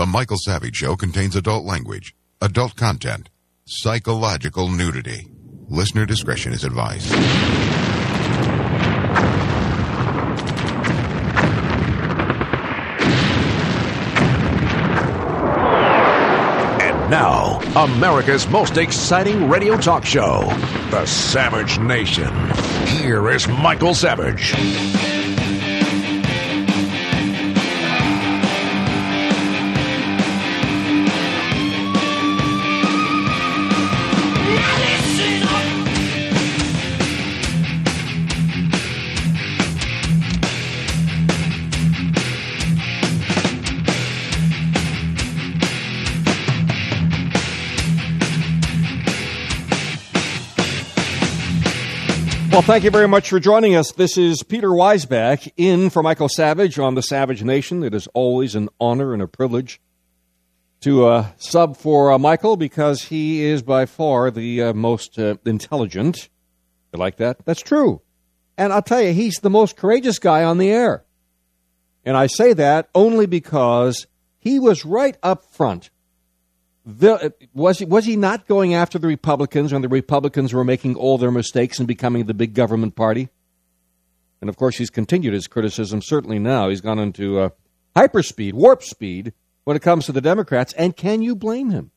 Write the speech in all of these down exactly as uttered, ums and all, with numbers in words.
Michael Savage Show contains adult language, adult content, psychological nudity. Listener discretion is advised. And now, America's most exciting radio talk show, The Savage Nation. Here is Michael Savage. Well, thank you very much for joining us. This is Peter Weisbach in for Michael Savage on the Savage Nation. It is always an honor and a privilege to uh, sub for uh, Michael because he is by far the uh, most uh, intelligent. You like that? That's true. And I'll tell you, he's the most courageous guy on the air. And I say that only because he was right up front. The, was, he, was he not going after the Republicans when the Republicans were making all their mistakes and becoming the big government party? And, of course, he's continued his criticism, certainly now. He's gone into uh, hyperspeed, warp speed, when it comes to the Democrats. And can you blame him?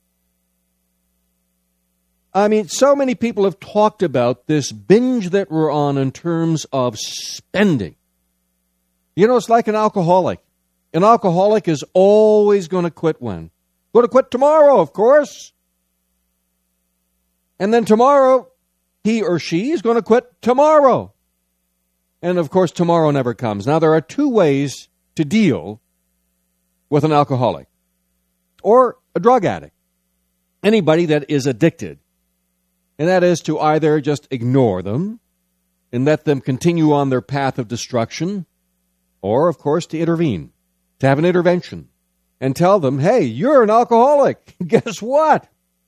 I mean, so many people have talked about this binge that we're on in terms of spending. You know, it's like an alcoholic. An alcoholic is always going to quit when? Going to quit tomorrow, of course. And then tomorrow, he or she is going to quit tomorrow. And, of course, tomorrow never comes. Now, there are two ways to deal with an alcoholic or a drug addict, anybody that is addicted. And that is to either just ignore them and let them continue on their path of destruction, or, of course, to intervene, to have an intervention. And tell them, hey, you're an alcoholic. Guess what?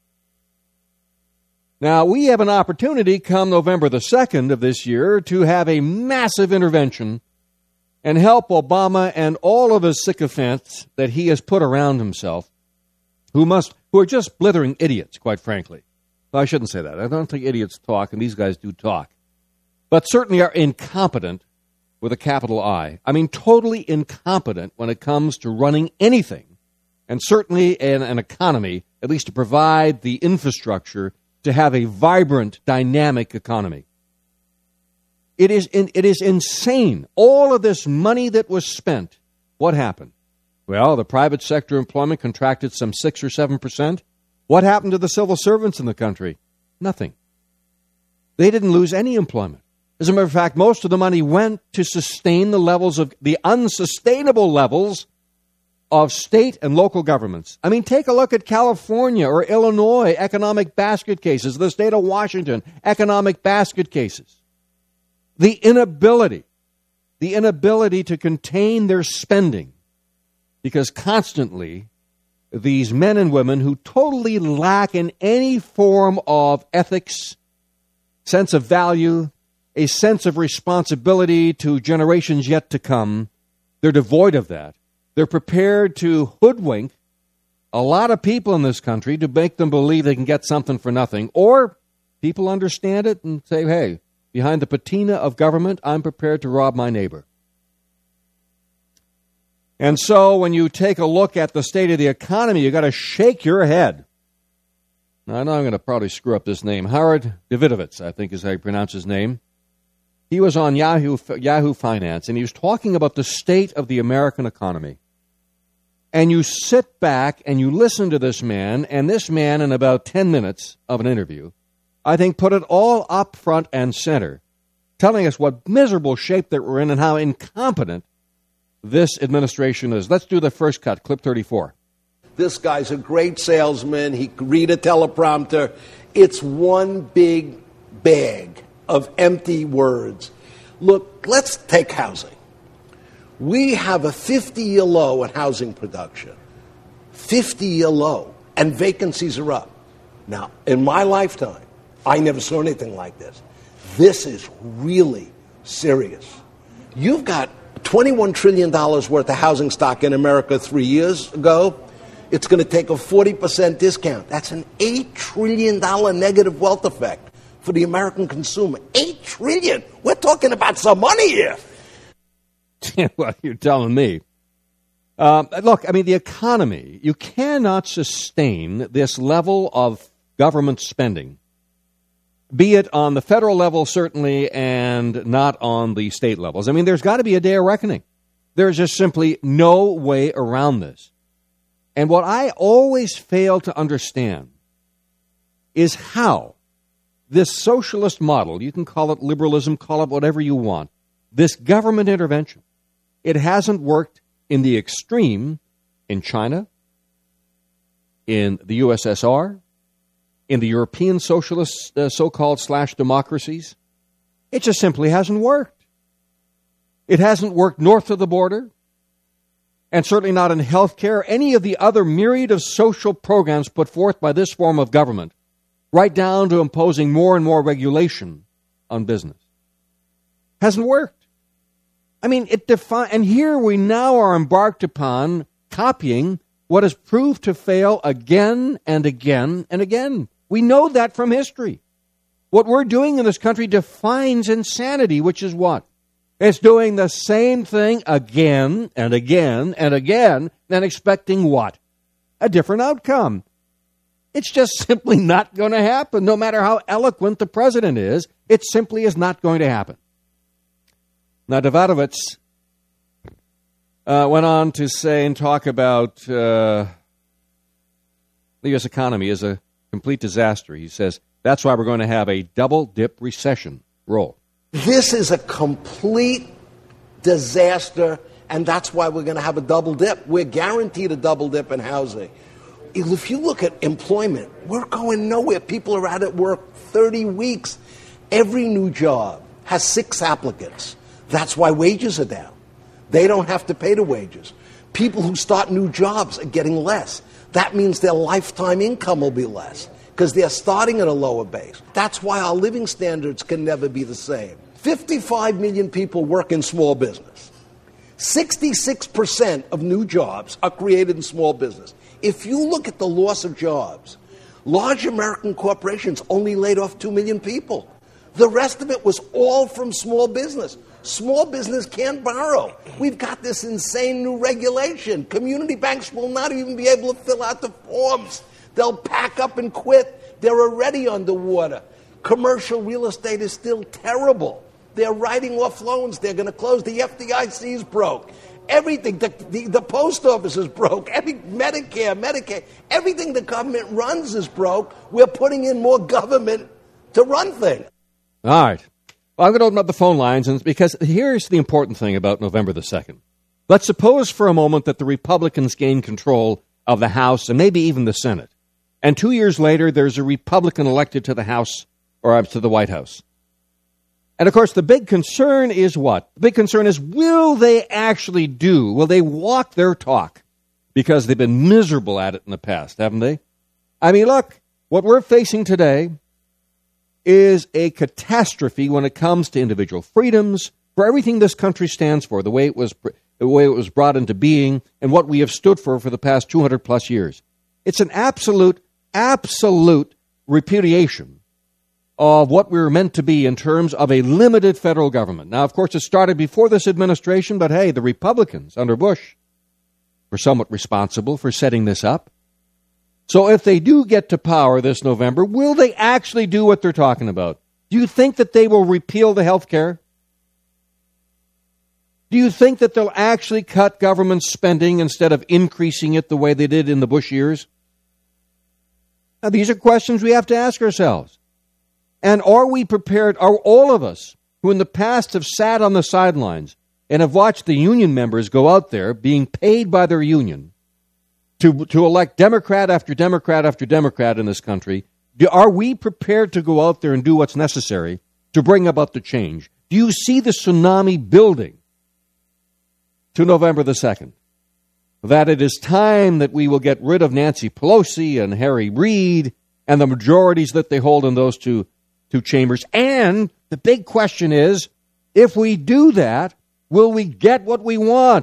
Now, we have an opportunity come November the second of this year to have a massive intervention and help Obama and all of his sycophants that he has put around himself, who must, who are just blithering idiots, quite frankly. Well, I shouldn't say that. I don't think idiots talk, and these guys do talk. But certainly are incompetent with a capital I. I mean, totally incompetent when it comes to running anything, and certainly in an economy, at least to provide the infrastructure to have a vibrant, dynamic economy. It is in, it is insane. All of this money that was spent, what happened? Well, the private sector employment contracted some six or seven percent. What happened to the civil servants in the country? Nothing. They didn't lose any employment. As a matter of fact, most of the money went to sustain the levels of the unsustainable levels of state and local governments. I mean, take a look at California or Illinois economic basket cases, the state of Washington economic basket cases. The inability, the inability to contain their spending, because constantly these men and women who totally lack in any form of ethics, sense of value, a sense of responsibility to generations yet to come, they're devoid of that. They're prepared to hoodwink a lot of people in this country to make them believe they can get something for nothing. Or people understand it and say, hey, behind the patina of government, I'm prepared to rob my neighbor. And so when you take a look at the state of the economy, you got to shake your head. Now, I know I'm going to probably screw up this name. Howard Davidovitz, I think is how you pronounce his name. He was on Yahoo, Yahoo Finance, and he was talking about the state of the American economy. And you sit back and you listen to this man, and this man, in about ten minutes of an interview, I think put it all up front and center, telling us what miserable shape that we're in and how incompetent this administration is. Let's do the first cut, clip thirty-four. This guy's a great salesman. He can read a teleprompter. It's one big bag of empty words. Look, let's take housing. We have a fifty-year low in housing production. fifty-year low. And vacancies are up. Now, in my lifetime, I never saw anything like this. This is really serious. You've got twenty-one trillion dollars worth of housing stock in America three years ago. It's going to take a forty percent discount. That's an eight trillion dollars negative wealth effect for the American consumer. eight trillion dollars. We're talking about some money here. Well, you're telling me. Uh, look, I mean, the economy, you cannot sustain this level of government spending, be it on the federal level, certainly, and not on the state levels. I mean, there's got to be a day of reckoning. There's just simply no way around this. And what I always fail to understand is how this socialist model, you can call it liberalism, call it whatever you want, this government intervention, it hasn't worked in the extreme in China, in the U S S R, in the European socialist uh, so-called slash democracies. It just simply hasn't worked. It hasn't worked north of the border, and certainly not in healthcare, any of the other myriad of social programs put forth by this form of government, right down to imposing more and more regulation on business. Hasn't worked. I mean, it defi- and here we now are embarked upon copying what has proved to fail again and again and again. We know that from history. What we're doing in this country defines insanity, which is what? It's doing the same thing again and again and again and expecting what? A different outcome. It's just simply not going to happen. No matter how eloquent the president is, it simply is not going to happen. Now, Dovadovich uh, went on to say and talk about uh, the U S economy is a complete disaster. He says that's why we're going to have a double-dip recession. Roll. This is a complete disaster, and that's why we're going to have a double dip. We're guaranteed a double dip in housing. If you look at employment, we're going nowhere. People are out at work thirty weeks. Every new job has six applicants. That's why wages are down. They don't have to pay the wages. People who start new jobs are getting less. That means their lifetime income will be less because they're starting at a lower base. That's why our living standards can never be the same. fifty-five million people work in small business. sixty-six percent of new jobs are created in small business. If you look at the loss of jobs, large American corporations only laid off two million people. The rest of it was all from small business. Small business can't borrow. We've got this insane new regulation. Community banks will not even be able to fill out the forms. They'll pack up and quit. They're already underwater. Commercial real estate is still terrible. They're writing off loans. They're going to close. The F D I C is broke. Everything, the, the, the post office is broke. Every, Medicare, Medicaid, everything the government runs is broke. We're putting in more government to run things. All right. Well, I'm going to open up the phone lines, and because here's the important thing about November the second. Let's suppose for a moment that the Republicans gain control of the House and maybe even the Senate. And two years later, there's a Republican elected to the House or to the White House. And, of course, the big concern is what? The big concern is, will they actually do, will they walk their talk? Because they've been miserable at it in the past, haven't they? I mean, look, what we're facing today is a catastrophe when it comes to individual freedoms, for everything this country stands for, the way it was the way it was brought into being, and what we have stood for for the past two hundred plus years. It's an absolute, absolute repudiation of what we were meant to be in terms of a limited federal government. Now, of course, it started before this administration, but hey, the Republicans under Bush were somewhat responsible for setting this up. So if they do get to power this November, will they actually do what they're talking about? Do you think that they will repeal the health care? Do you think that they'll actually cut government spending instead of increasing it the way they did in the Bush years? Now, these are questions we have to ask ourselves. And are we prepared, are all of us who in the past have sat on the sidelines and have watched the union members go out there being paid by their union to, to elect Democrat after Democrat after Democrat in this country, do, are we prepared to go out there and do what's necessary to bring about the change? Do you see the tsunami building to November the second? That it is time that we will get rid of Nancy Pelosi and Harry Reid and the majorities that they hold in those two, two chambers. And the big question is, if we do that, will we get what we want?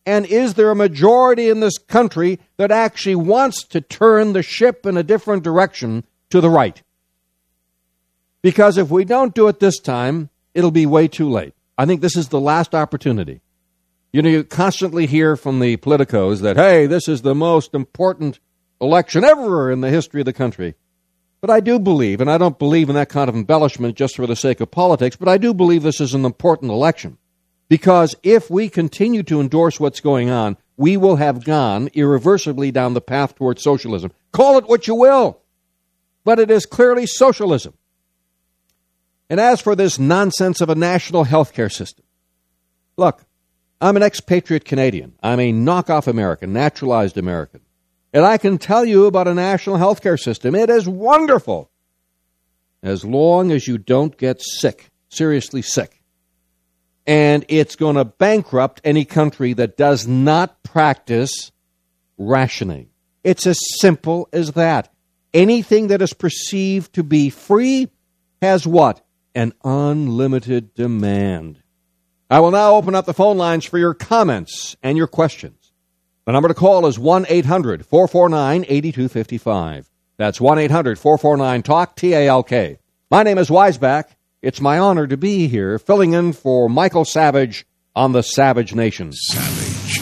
And is there a majority in this country that actually wants to turn the ship in a different direction to the right? Because if we don't do it this time, it'll be way too late. I think this is the last opportunity. You know, you constantly hear from the politicos that, hey, this is the most important election ever in the history of the country. But I do believe, and I don't believe in that kind of embellishment just for the sake of politics, but I do believe this is an important election. Because if we continue to endorse what's going on, we will have gone irreversibly down the path towards socialism. Call it what you will, but it is clearly socialism. And as for this nonsense of a national health care system, look, I'm an expatriate Canadian. I'm a knockoff American, naturalized American. And I can tell you about a national health care system. It is wonderful, as long as you don't get sick, seriously sick. And it's going to bankrupt any country that does not practice rationing. It's as simple as that. Anything that is perceived to be free has what? An unlimited demand. I will now open up the phone lines for your comments and your questions. The number to call is one eight hundred four four nine eight two five five. That's one eight hundred four four nine talk, T A L K. My name is Weisbach. It's my honor to be here, filling in for Michael Savage on the Savage Nation. Savage.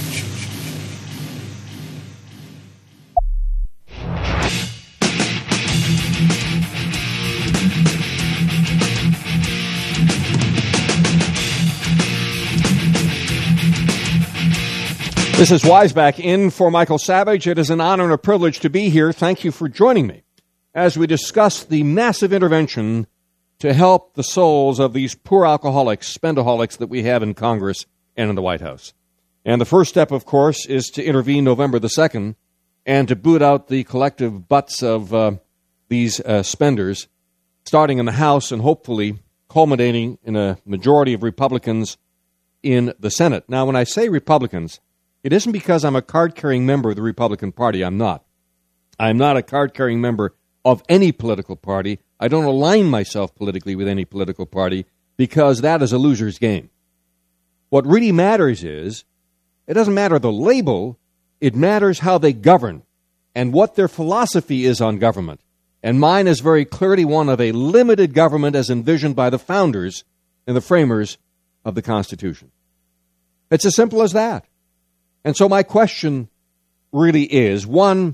This is Weisbach in for Michael Savage. It is an honor and a privilege to be here. Thank you for joining me as we discuss the massive intervention to help the souls of these poor alcoholics, spendaholics that we have in Congress and in the White House. And the first step, of course, is to intervene November the second and to boot out the collective butts of uh, these uh, spenders, starting in the House and hopefully culminating in a majority of Republicans in the Senate. Now, when I say Republicans, it isn't because I'm a card-carrying member of the Republican Party. I'm not. I'm not a card-carrying member of any political party. I don't align myself politically with any political party because that is a loser's game. What really matters is, it doesn't matter the label, it matters how they govern and what their philosophy is on government. And mine is very clearly one of a limited government as envisioned by the founders and the framers of the Constitution. It's as simple as that. And so my question really is, one,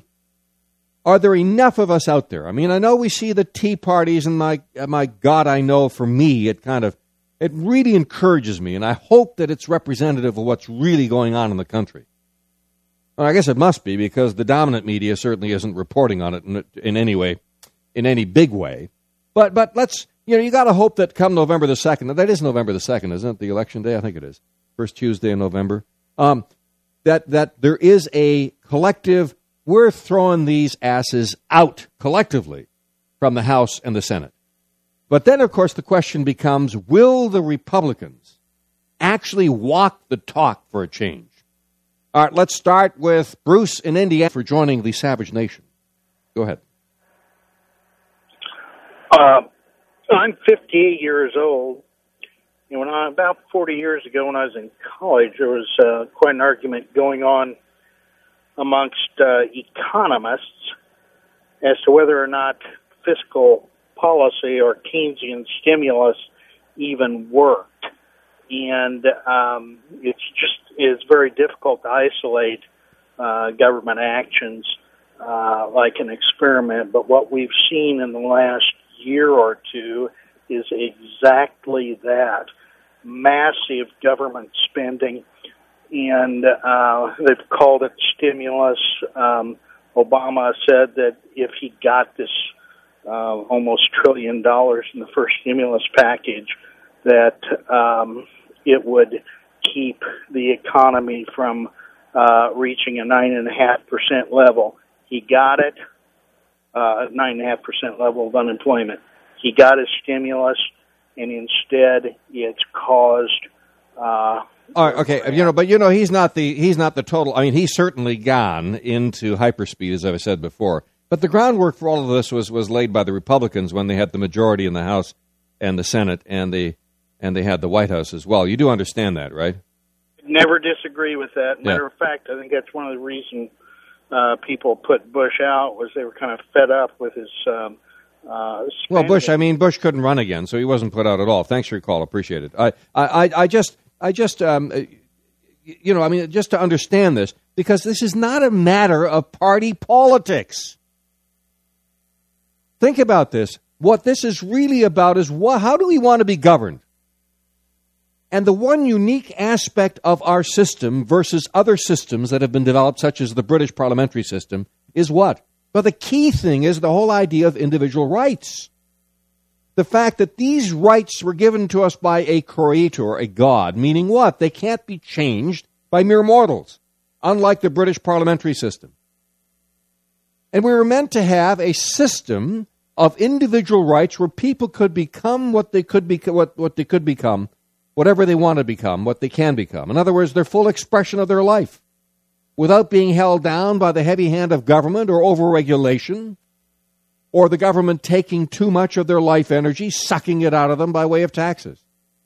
are there enough of us out there? I mean, I know we see the tea parties, and my my God, I know for me, it kind of, it really encourages me, and I hope that it's representative of what's really going on in the country. Well, I guess it must be, because the dominant media certainly isn't reporting on it in, in any way, in any big way. But but let's, you know, you got to hope that come November the second, that is November the second, isn't it? The election day, I think it is. First Tuesday in November. Um, that that there is a collective, we're throwing these asses out collectively from the House and the Senate. But then, of course, the question becomes, will the Republicans actually walk the talk for a change? All right, let's start with Bruce in Indiana for joining the Savage Nation. Go ahead. Uh, I'm fifty-eight years old. And when I, about forty years ago, when I was in college, there was uh, quite an argument going on amongst uh, economists as to whether or not fiscal policy or Keynesian stimulus even worked. And um, it's just it's very difficult to isolate uh, government actions uh, like an experiment. But what we've seen in the last year or two is exactly that. Massive government spending, and uh, they've called it stimulus. Um, Obama said that if he got this uh, almost trillion dollars in the first stimulus package, that um, it would keep the economy from uh, reaching a nine point five percent level. He got it, uh, nine point five percent level of unemployment. He got his stimulus, and instead it's caused. Uh, All right, okay, you know, but you know, he's not the he's not the total. I mean, he's certainly gone into hyperspeed, as I've said before. But the groundwork for all of this was, was laid by the Republicans when they had the majority in the House and the Senate, and they and they had the White House as well. You do understand that, right? never disagree with that. Matter Yeah. of fact, I think that's one of the reasons uh, people put Bush out was they were kind of fed up with his. Um, uh, Well, Bush. spending. I mean, Bush couldn't run again, so he wasn't put out at all. Thanks for your call. Appreciate it. I, I, I just, I just, um, you know, I mean, just to understand this, because this is not a matter of party politics. Think about this. What this is really about is what, how do we want to be governed? And the one unique aspect of our system versus other systems that have been developed, such as the British parliamentary system, is what? Well, the key thing is the whole idea of individual rights. The fact that these rights were given to us by a creator, a God, meaning what? They can't be changed by mere mortals, unlike the British parliamentary system. And we were meant to have a system of individual rights where people could become what they could be, what, what they could become, whatever they want to become, what they can become. In other words, their full expression of their life, without being held down by the heavy hand of government or overregulation, or the government taking too much of their life energy, sucking it out of them by way of taxes.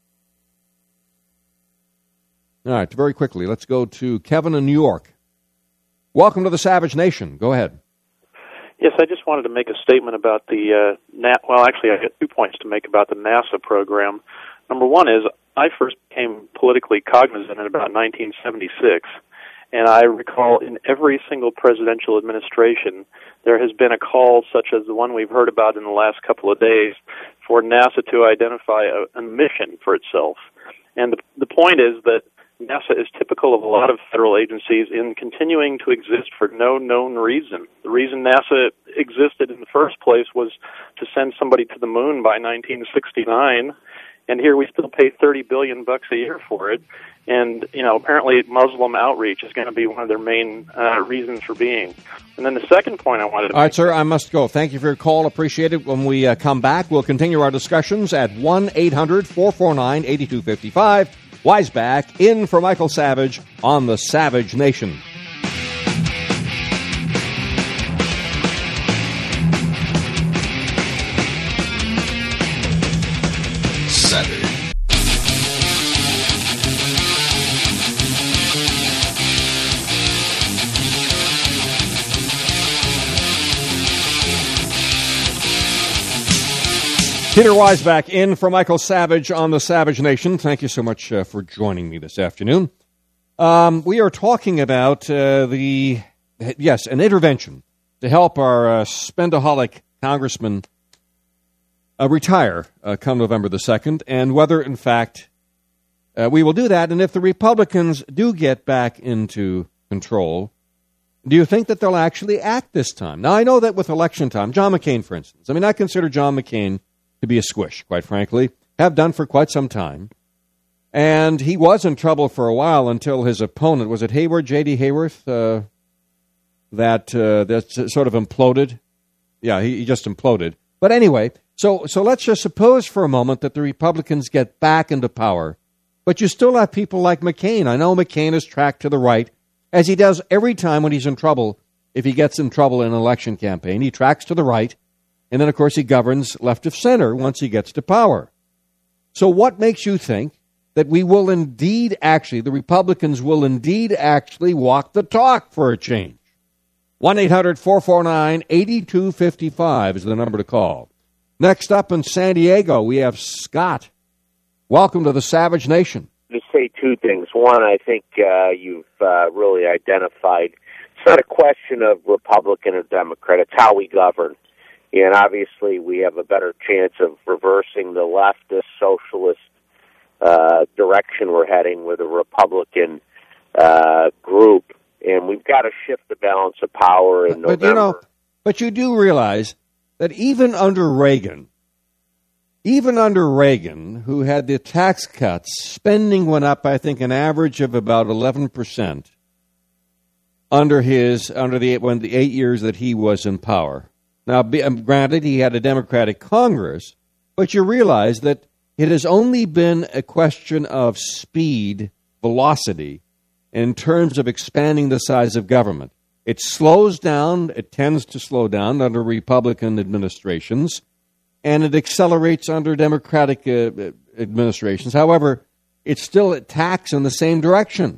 All right, very quickly, let's go to Kevin in New York. Welcome to the Savage Nation. Go ahead. Yes, I just wanted to make a statement about the, uh, Na- well, actually, I got two points to make about the NASA program. Number one is, I first became politically cognizant in about nineteen seventy-six, and I recall in every single presidential administration, there has been a call such as the one we've heard about in the last couple of days for NASA to identify a, a mission for itself. And the, the point is that NASA is typical of a lot of federal agencies in continuing to exist for no known reason. The reason NASA existed in the first place was to send somebody to the moon by nineteen sixty-nine, and here we still pay thirty billion bucks a year for it. And, you know, apparently Muslim outreach is going to be one of their main uh, reasons for being. And then the second point I wanted to All right, make... sir, I must go. Thank you for your call. Appreciate it. When we uh, come back, we'll continue our discussions at one eight hundred four four nine eight two five five. Weisbach in for Michael Savage on the Savage Nation. Saturday. Peter Weisbach in for Michael Savage on the Savage Nation. Thank you so much uh, for joining me this afternoon. Um, we are talking about uh, the, yes, an intervention to help our uh, spendaholic congressman uh, retire uh, come November the second, and whether, in fact, uh, we will do that. And if the Republicans do get back into control, do you think that they'll actually act this time? Now, I know that with election time, John McCain, for instance, I mean, I consider John McCain to be a squish, quite frankly, have done for quite some time. And he was in trouble for a while until his opponent, was it Hayward, J D. Hayworth, uh, that uh, that sort of imploded? Yeah, he, he just imploded. But anyway, so so let's just suppose for a moment that the Republicans get back into power, but you still have people like McCain. I know McCain is tracked to the right, as he does every time when he's in trouble. If he gets in trouble in an election campaign, he tracks to the right. And then, of course, he governs left of center once he gets to power. So what makes you think that we will indeed actually, the Republicans will indeed actually walk the talk for a change? one eight hundred four four nine eight two five five is the number to call. Next up in San Diego, we have Scott. Welcome to the Savage Nation. To say two things. One, I think uh, you've uh, really identified it's not a question of Republican or Democrat. It's how we govern. And obviously, we have a better chance of reversing the leftist, socialist uh, direction we're heading with a Republican uh, group. And we've got to shift the balance of power in but, November. But you know, but you do realize that even under Reagan, even under Reagan, who had the tax cuts, spending went up, I think, an average of about eleven percent under his under the when the eight years that he was in power. Now, be, um, granted, he had a Democratic Congress, but you realize that it has only been a question of speed, velocity, in terms of expanding the size of government. It slows down, it tends to slow down under Republican administrations, and it accelerates under Democratic uh, administrations. However, it's still attacks in the same direction.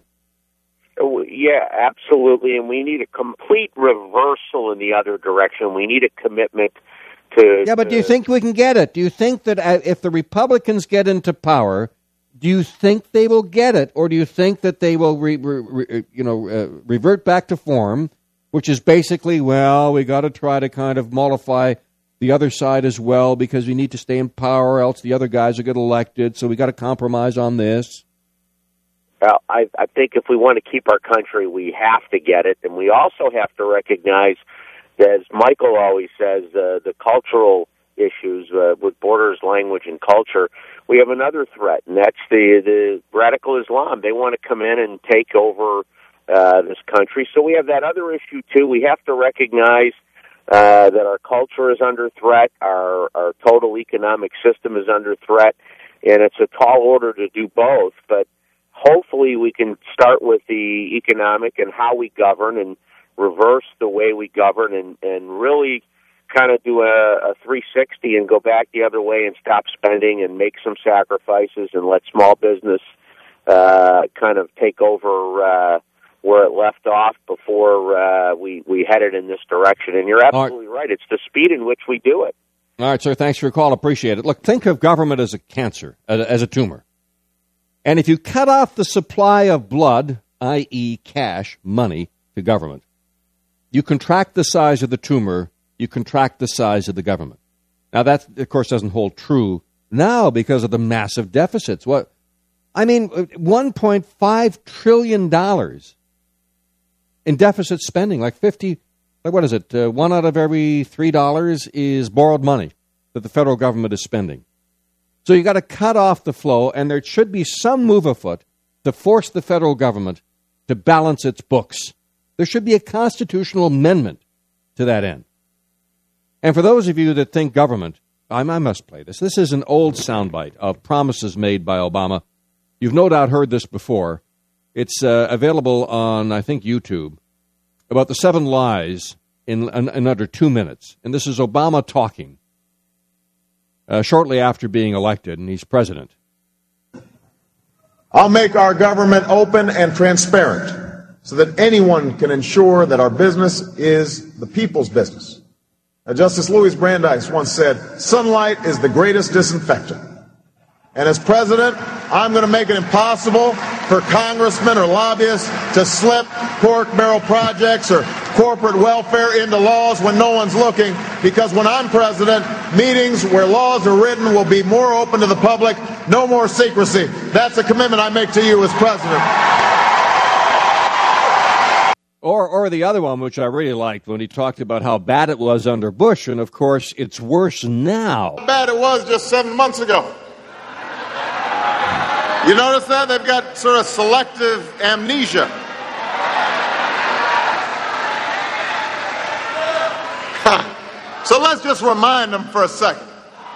Oh, yeah, absolutely. And we need a complete reversal in the other direction. We need a commitment to... Yeah, but to, do you think we can get it? Do you think that uh, if the Republicans get into power, do you think they will get it? Or do you think that they will re, re, re, you know, uh, revert back to form, which is basically, well, we got to try to kind of mollify the other side as well because we need to stay in power, else the other guys will get elected, so we got to compromise on this? Well, I, I think if we want to keep our country, we have to get it, and we also have to recognize, as Michael always says, uh, the cultural issues uh, with borders, language, and culture. We have another threat, and that's the, the radical Islam. They want to come in and take over uh, this country. So we have that other issue, too. We have to recognize uh, that our culture is under threat, our, our total economic system is under threat, and it's a tall order to do both. But hopefully we can start with the economic and how we govern and reverse the way we govern and, and really kind of do a, a three sixty and go back the other way and stop spending and make some sacrifices and let small business uh, kind of take over uh, where it left off before uh, we, we headed in this direction. And you're absolutely right. It's the speed in which we do it. All right, sir. Thanks for your call. Appreciate it. Look, think of government as a cancer, as a, as a tumor. And if you cut off the supply of blood, that is cash, money, to government, you contract the size of the tumor, you contract the size of the government. Now, that, of course, doesn't hold true now because of the massive deficits. What I mean, one point five trillion dollars in deficit spending, like fifty, like what is it, uh, one out of every three dollars is borrowed money that the federal government is spending. So you got to cut off the flow, and there should be some move afoot to force the federal government to balance its books. There should be a constitutional amendment to that end. And for those of you that think government, I, I must play this. This is an old soundbite of promises made by Obama. You've no doubt heard this before. It's uh, available on, I think, YouTube, about the seven lies in, in, in under two minutes. And this is Obama talking uh, shortly after being elected, and he's president. I'll make our government open and transparent so that anyone can ensure that our business is the people's business. Now, Justice Louis Brandeis once said, sunlight is the greatest disinfectant. And as president, I'm going to make it impossible for congressmen or lobbyists to slip pork barrel projects or corporate welfare into laws when no one's looking, because when I'm president, meetings where laws are written will be more open to the public, no more secrecy. That's a commitment I make to you as president. Or or the other one, which I really liked, when he talked about how bad it was under Bush, and of course, it's worse now. How bad it was just seven months ago. You notice that? They've got sort of selective amnesia. So let's just remind them for a second.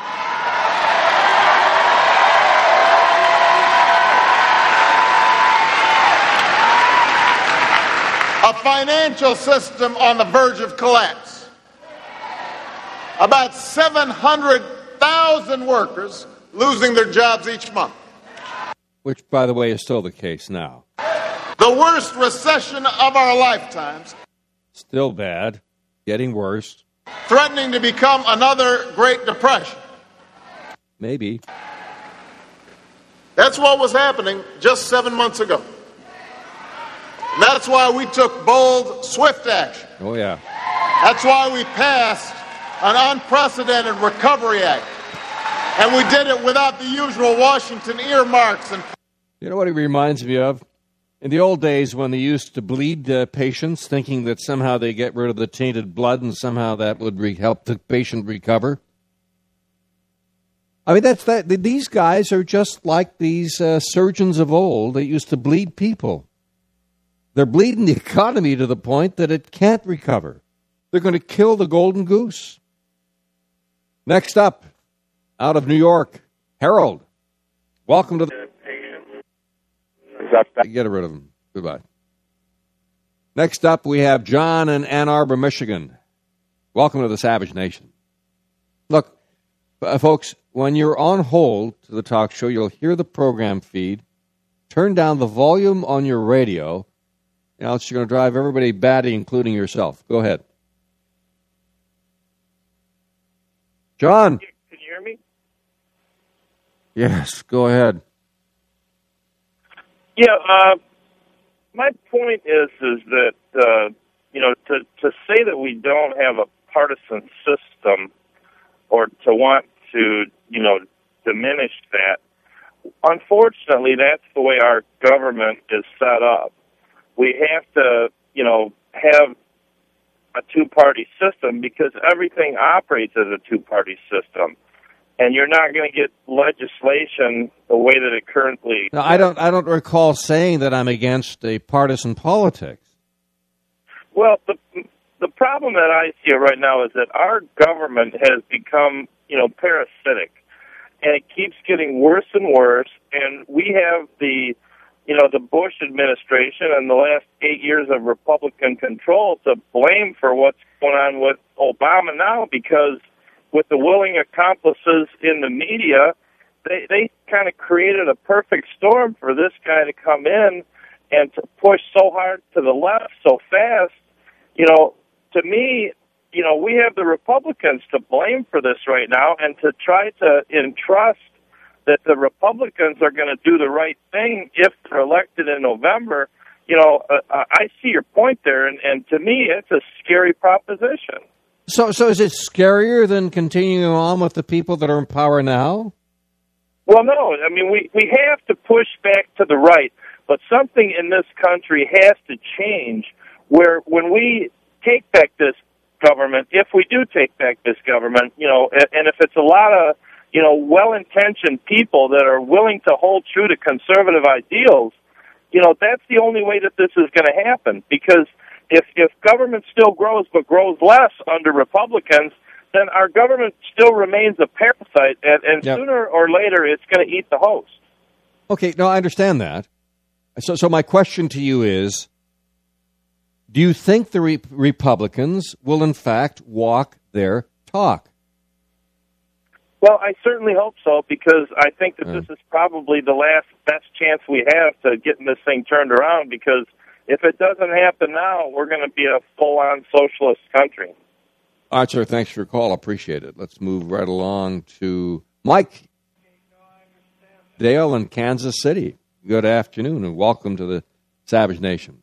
A financial system on the verge of collapse. About seven hundred thousand workers losing their jobs each month. Which, by the way, is still the case now. The worst recession of our lifetimes. Still bad. Getting worse. Threatening to become another Great Depression. Maybe. That's what was happening just seven months ago. And that's why we took bold, swift action. Oh, yeah. That's why we passed an unprecedented Recovery Act. And we did it without the usual Washington earmarks. And you know what it reminds me of? In the old days when they used to bleed uh, patients, thinking that somehow they get rid of the tainted blood and somehow that would re- help the patient recover. I mean, that's that. These guys are just like these uh, surgeons of old that used to bleed people. They're bleeding the economy to the point that it can't recover. They're going to kill the golden goose. Next up, out of New York, Harold. Welcome to the... Get rid of him. Goodbye. Next up, we have John in Ann Arbor, Michigan. Welcome to the Savage Nation. Look, uh, folks, when you're on hold to the talk show, you'll hear the program feed. turn down the volume on your radio, else you're going to drive everybody batty, including yourself. Go ahead. John. Can you hear me? Yes, go ahead. Yeah, uh, my point is is that, uh, you know, to, to say that we don't have a partisan system or to want to, you know, diminish that, unfortunately, that's the way our government is set up. We have to, you know, have a two-party system because everything operates as a two-party system, and you're not going to get legislation the way that it currently. Now, I don't. I don't recall saying that I'm against a partisan politics. Well, the the problem that I see right now is that our government has become, you know, parasitic, and it keeps getting worse and worse. And we have the, you know, the Bush administration and the last eight years of Republican control to blame for what's going on with Obama now, because with the willing accomplices in the media, they, they kind of created a perfect storm for this guy to come in and to push so hard to the left so fast. You know, to me, you know, we have the Republicans to blame for this right now, and to try to entrust that the Republicans are going to do the right thing if they're elected in November. You know, uh, I see your point there, and, and to me, it's a scary proposition. So, so is it scarier than continuing on with the people that are in power now? Well, no. I mean, we, we have to push back to the right, but something in this country has to change where when we take back this government, if we do take back this government, you know, and, and if it's a lot of, you know, well-intentioned people that are willing to hold true to conservative ideals, you know, that's the only way that this is going to happen. Because if if government still grows but grows less under Republicans, then our government still remains a parasite, and, and yep. sooner or later it's going to eat the host. Okay, no, I understand that. So, so my question to you is, do you think the re- Republicans will, in fact, walk their talk? Well, I certainly hope so, because I think that this is probably the last best chance we have to getting this thing turned around, because if it doesn't happen now, we're going to be a full-on socialist country. All right, sir, thanks for your call. I appreciate it. Let's move right along to Mike Dale in Kansas City. Good afternoon, and welcome to the Savage Nation.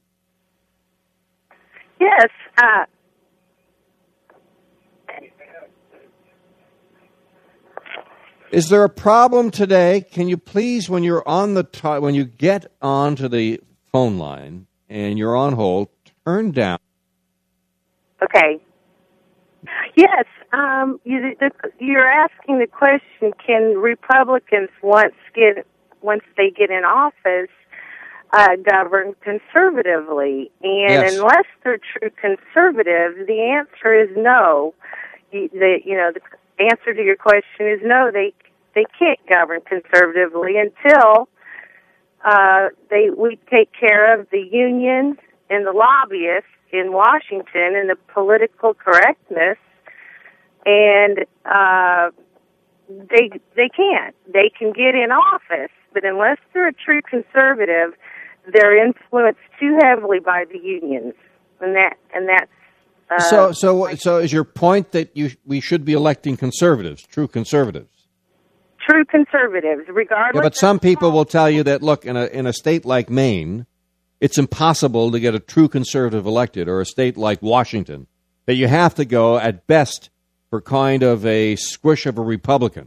Yes. Uh, Is there a problem today? Can you please, when you're on the t- when you get onto the phone line and you're on hold, turn down? Okay. Yes. Um, you, the, you're asking the question: can Republicans once get once they get in office uh, govern conservatively? And yes. Unless they're true conservative, the answer is no. You, the, you know, the answer to your question is no. They they can't govern conservatively until uh, they we take care of the unions and the lobbyists in Washington and the political correctness, and uh, they they can't. They can get in office, but unless they're a true conservative, they're influenced too heavily by the unions, and that and that's. Uh, so so so is your point that you we should be electing conservatives, true conservatives? True conservatives, regardless. Yeah, but some people will tell you that, look, in a in a state like Maine, it's impossible to get a true conservative elected, or a state like Washington, that you have to go at best for kind of a squish of a Republican.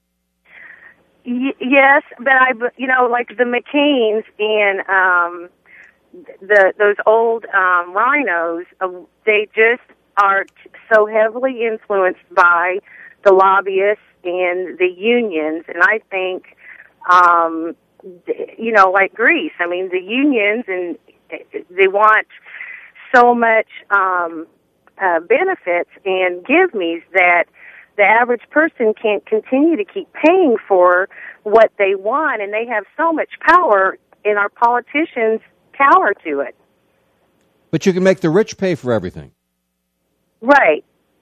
Y- yes, but I, you know, like the McCains and um, the those old um, rhinos, uh, they just are t- so heavily influenced by the lobbyists and the unions, and I think, um, you know, like Greece. I mean, the unions, and they want so much um, uh, benefits and give-me's that the average person can't continue to keep paying for what they want, and they have so much power, and our politicians cower to it. But you can make the rich pay for everything. Right.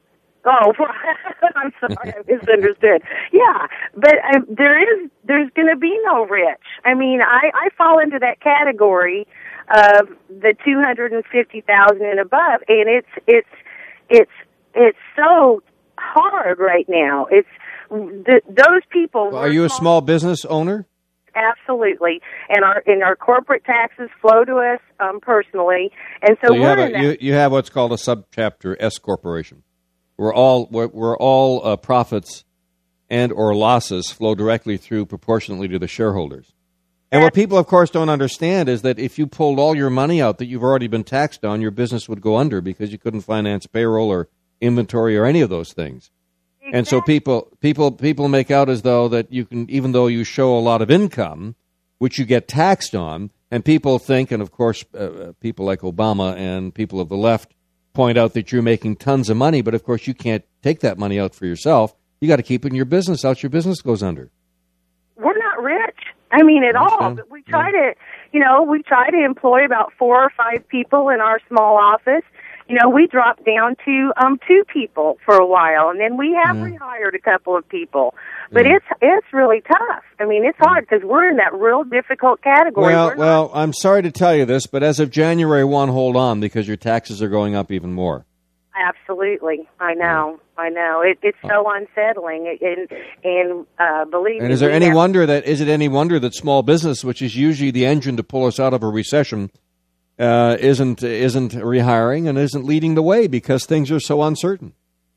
Oh, I'm sorry, I misunderstood. Yeah, but um, there is, there's going to be no rich. I mean, I, I fall into that category of the two hundred fifty thousand and above, and it's, it's, it's, it's so hard right now. It's, the, those people. Well, are you a small business owner? Absolutely, and our and our corporate taxes flow to us um, personally, and so, so you we're have in a, that. you, you have what's called a subchapter S corporation. We're all we're, we're all uh, profits and or losses flow directly through proportionately to the shareholders. And what people, of course, don't understand is that if you pulled all your money out that you've already been taxed on, your business would go under because you couldn't finance payroll or inventory or any of those things. Exactly. And so people, people, people make out as though that you can, even though you show a lot of income, which you get taxed on, and people think, and of course, uh, people like Obama and people of the left point out that you're making tons of money, but of course you can't take that money out for yourself. You got to keep it in your business, else your business goes under. We're not rich. I mean, at all. But we try yeah. to, you know, we try to employ about four or five people in our small office. You know, we dropped down to um two people for a while, and then we have yeah. rehired a couple of people. But yeah. it's it's really tough. I mean, it's hard because we're in that real difficult category. Well, we're well, I'm sorry to tell you this, but as of January first, hold on, because your taxes are going up even more. Absolutely, I know, I know. It, it's so unsettling, and and uh, believe me. And is there any wonder that is it any wonder that small business, which is usually the engine to pull us out of a recession, uh, isn't isn't rehiring and isn't leading the way because things are so uncertain?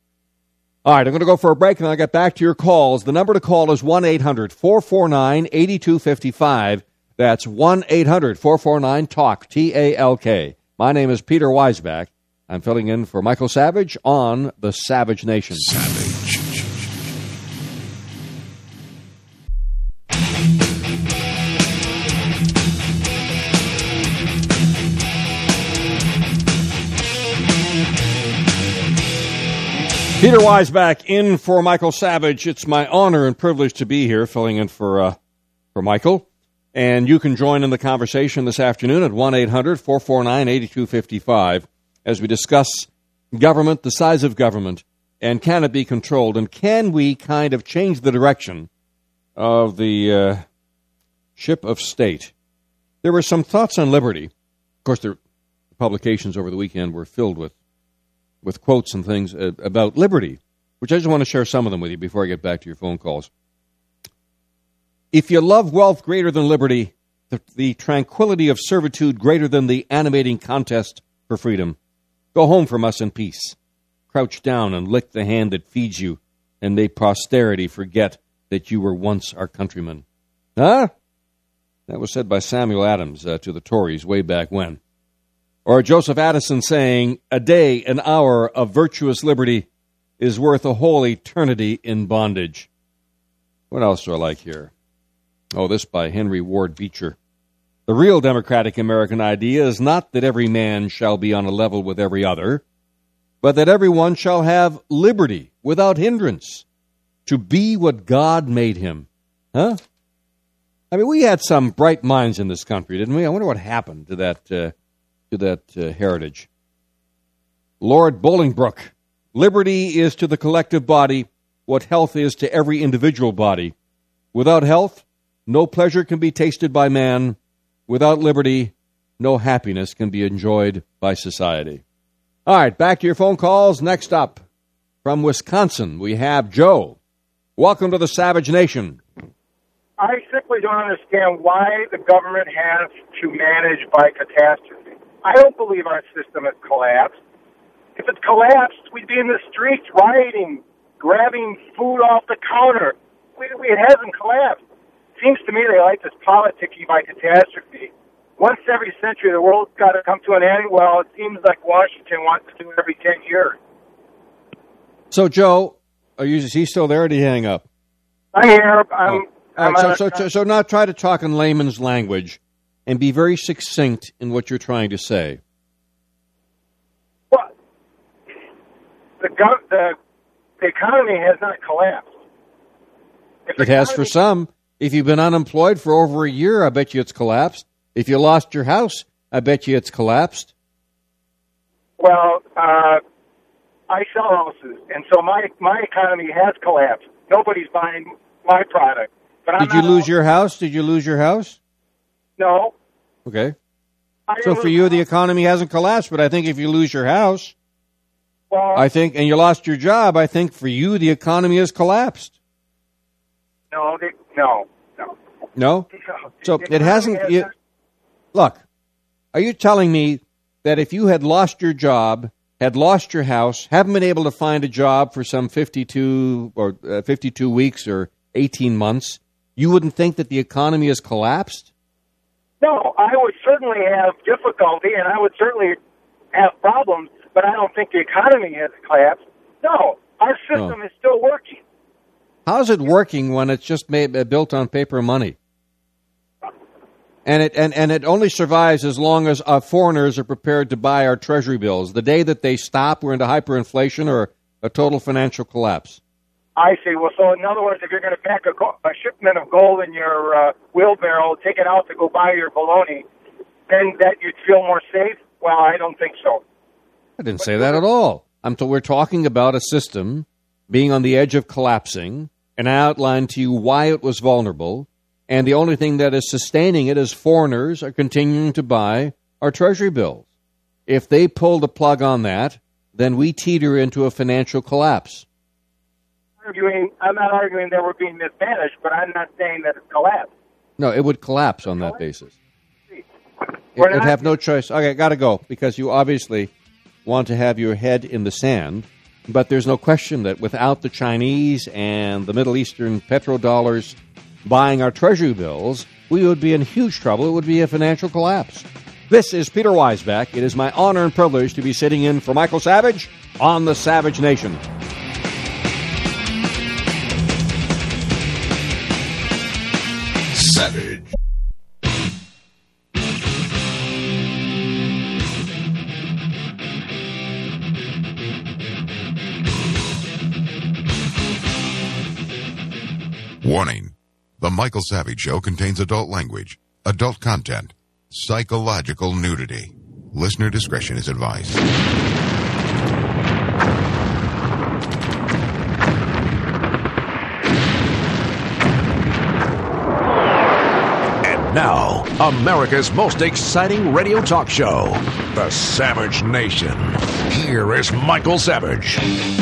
All right, I'm going to go for a break, and I'll get back to your calls. The number to call is one eight hundred four four nine eight two five five. That's one eight hundred four four nine talk, T A L K. My name is Peter Weisbach. I'm filling in for Michael Savage on the Savage Nation. Savage. Peter Weisbach in for Michael Savage. It's my honor and privilege to be here filling in for uh, for Michael. And you can join in the conversation this afternoon at one eight hundred four four nine eight two five five. As we discuss government, the size of government, and can it be controlled, and can we kind of change the direction of the uh, ship of state? There were some thoughts on liberty. Of course, the publications over the weekend were filled with, with quotes and things uh, about liberty, which I just want to share some of them with you before I get back to your phone calls. If you love wealth greater than liberty, the, the tranquility of servitude greater than the animating contest for freedom, go home from us in peace. Crouch down and lick the hand that feeds you, and may posterity forget that you were once our countrymen. Huh? That was said by Samuel Adams uh, to the Tories way back when. Or Joseph Addison saying, a day, an hour of virtuous liberty is worth a whole eternity in bondage. What else do I like here? Oh, this by Henry Ward Beecher. The real democratic American idea is not that every man shall be on a level with every other, but that everyone shall have liberty without hindrance to be what God made him. Huh? I mean, we had some bright minds in this country, didn't we? I wonder what happened to that uh, to that uh, heritage. Lord Bolingbroke, liberty is to the collective body what health is to every individual body. Without health, no pleasure can be tasted by man. Without liberty, no happiness can be enjoyed by society. All right, back to your phone calls. Next up, from Wisconsin, we have Joe. Welcome to the Savage Nation. I simply don't understand why the government has to manage by catastrophe. I don't believe our system has collapsed. If it collapsed, we'd be in the streets rioting, grabbing food off the counter. It hasn't collapsed. Seems to me they like this politicking by catastrophe. Once every century, the world's got to come to an end. Well, it seems like Washington wants to do it every ten years. So, Joe, are you, is he still there or did he hang up? I'm here. I'm, oh. I'm right, so, so, so now try to talk in layman's language and be very succinct in what you're trying to say. Well, the, gov- the, the economy has not collapsed. If it has for some. If you've been unemployed for over a year, I bet you it's collapsed. If you lost your house, I bet you it's collapsed. Well, uh, I sell houses, and so my my economy has collapsed. Nobody's buying my product. But I'm Did you not lose all- your house? Did you lose your house? No. Okay. I So didn't for lose you, my the house. economy hasn't collapsed, but I think if you lose your house, Well, I think, and you lost your job, I think for you, the economy has collapsed. no, they, no, no. No? No. So The it economy hasn't. has You, not- look, are you telling me that if you had lost your job, had lost your house, haven't been able to find a job for some fifty-two or uh, fifty-two weeks or eighteen months, you wouldn't think that the economy has collapsed? No, I would certainly have difficulty, and I would certainly have problems, but I don't think the economy has collapsed. No, our system Oh. is still working. How's it working when it's just made, uh, built on paper money? And it and, and it only survives as long as uh, foreigners are prepared to buy our treasury bills. The day that they stop, we're into hyperinflation or a total financial collapse. I see. Well, so in other words, if you're going to pack a, go- a shipment of gold in your uh, wheelbarrow, take it out to go buy your bologna, then that you'd feel more safe? Well, I don't think so. I didn't say that at all. I'm t- we're talking about a system being on the edge of collapsing, and I outlined to you why it was vulnerable, and the only thing that is sustaining it is foreigners are continuing to buy our treasury bills. If they pull the plug on that, then we teeter into a financial collapse. Arguing, I'm not arguing that we're being mismanaged, but I'm not saying that it's collapsed. No, it would collapse on that basis. It We're would not- have no choice. Okay, got to go, because you obviously want to have your head in the sand. But there's no question that without the Chinese and the Middle Eastern petrodollars buying our treasury bills, we would be in huge trouble. It would be a financial collapse. This is Peter Weisbach. It is my honor and privilege to be sitting in for Michael Savage on the Savage Nation. Savage. Warning. The Michael Savage Show contains adult language, adult content, psychological nudity. Listener discretion is advised. And now, America's most exciting radio talk show, The Savage Nation. Here is Michael Savage.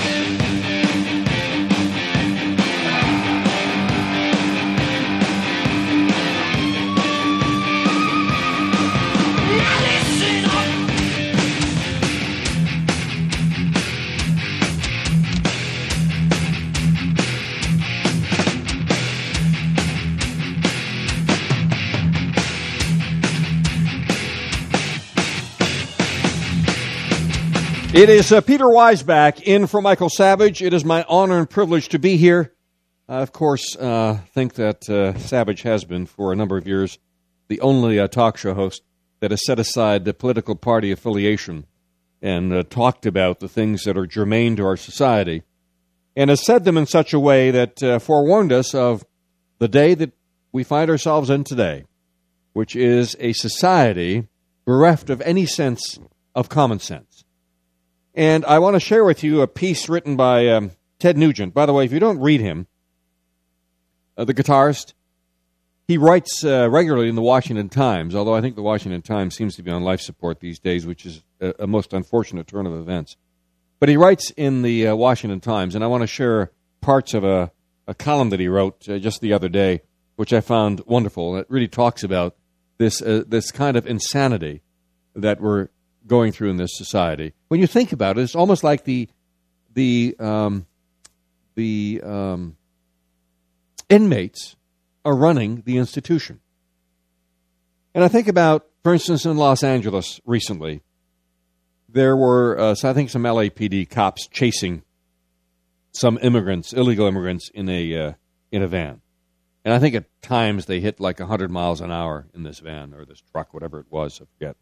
It is uh, Peter Weisbach in for Michael Savage. It is my honor and privilege to be here. I, of course, uh, think that uh, Savage has been, for a number of years, the only uh, talk show host that has set aside the political party affiliation and uh, talked about the things that are germane to our society, and has said them in such a way that uh, forewarned us of the day that we find ourselves in today, which is a society bereft of any sense of common sense. And I want to share with you a piece written by um, Ted Nugent. By the way, if you don't read him, uh, the guitarist, he writes uh, regularly in the Washington Times, although I think the Washington Times seems to be on life support these days, which is a, a most unfortunate turn of events. But he writes in the uh, Washington Times, and I want to share parts of a, a column that he wrote uh, just the other day, which I found wonderful. It really talks about this uh, this kind of insanity that we're going through in this society. When you think about it, it's almost like the the um, the um, inmates are running the institution. And I think about, for instance, in Los Angeles recently, there were, uh, I think, some L A P D cops chasing some immigrants, illegal immigrants, in a uh, in a van. And I think at times they hit like one hundred miles an hour in this van or this truck, whatever it was, I forget.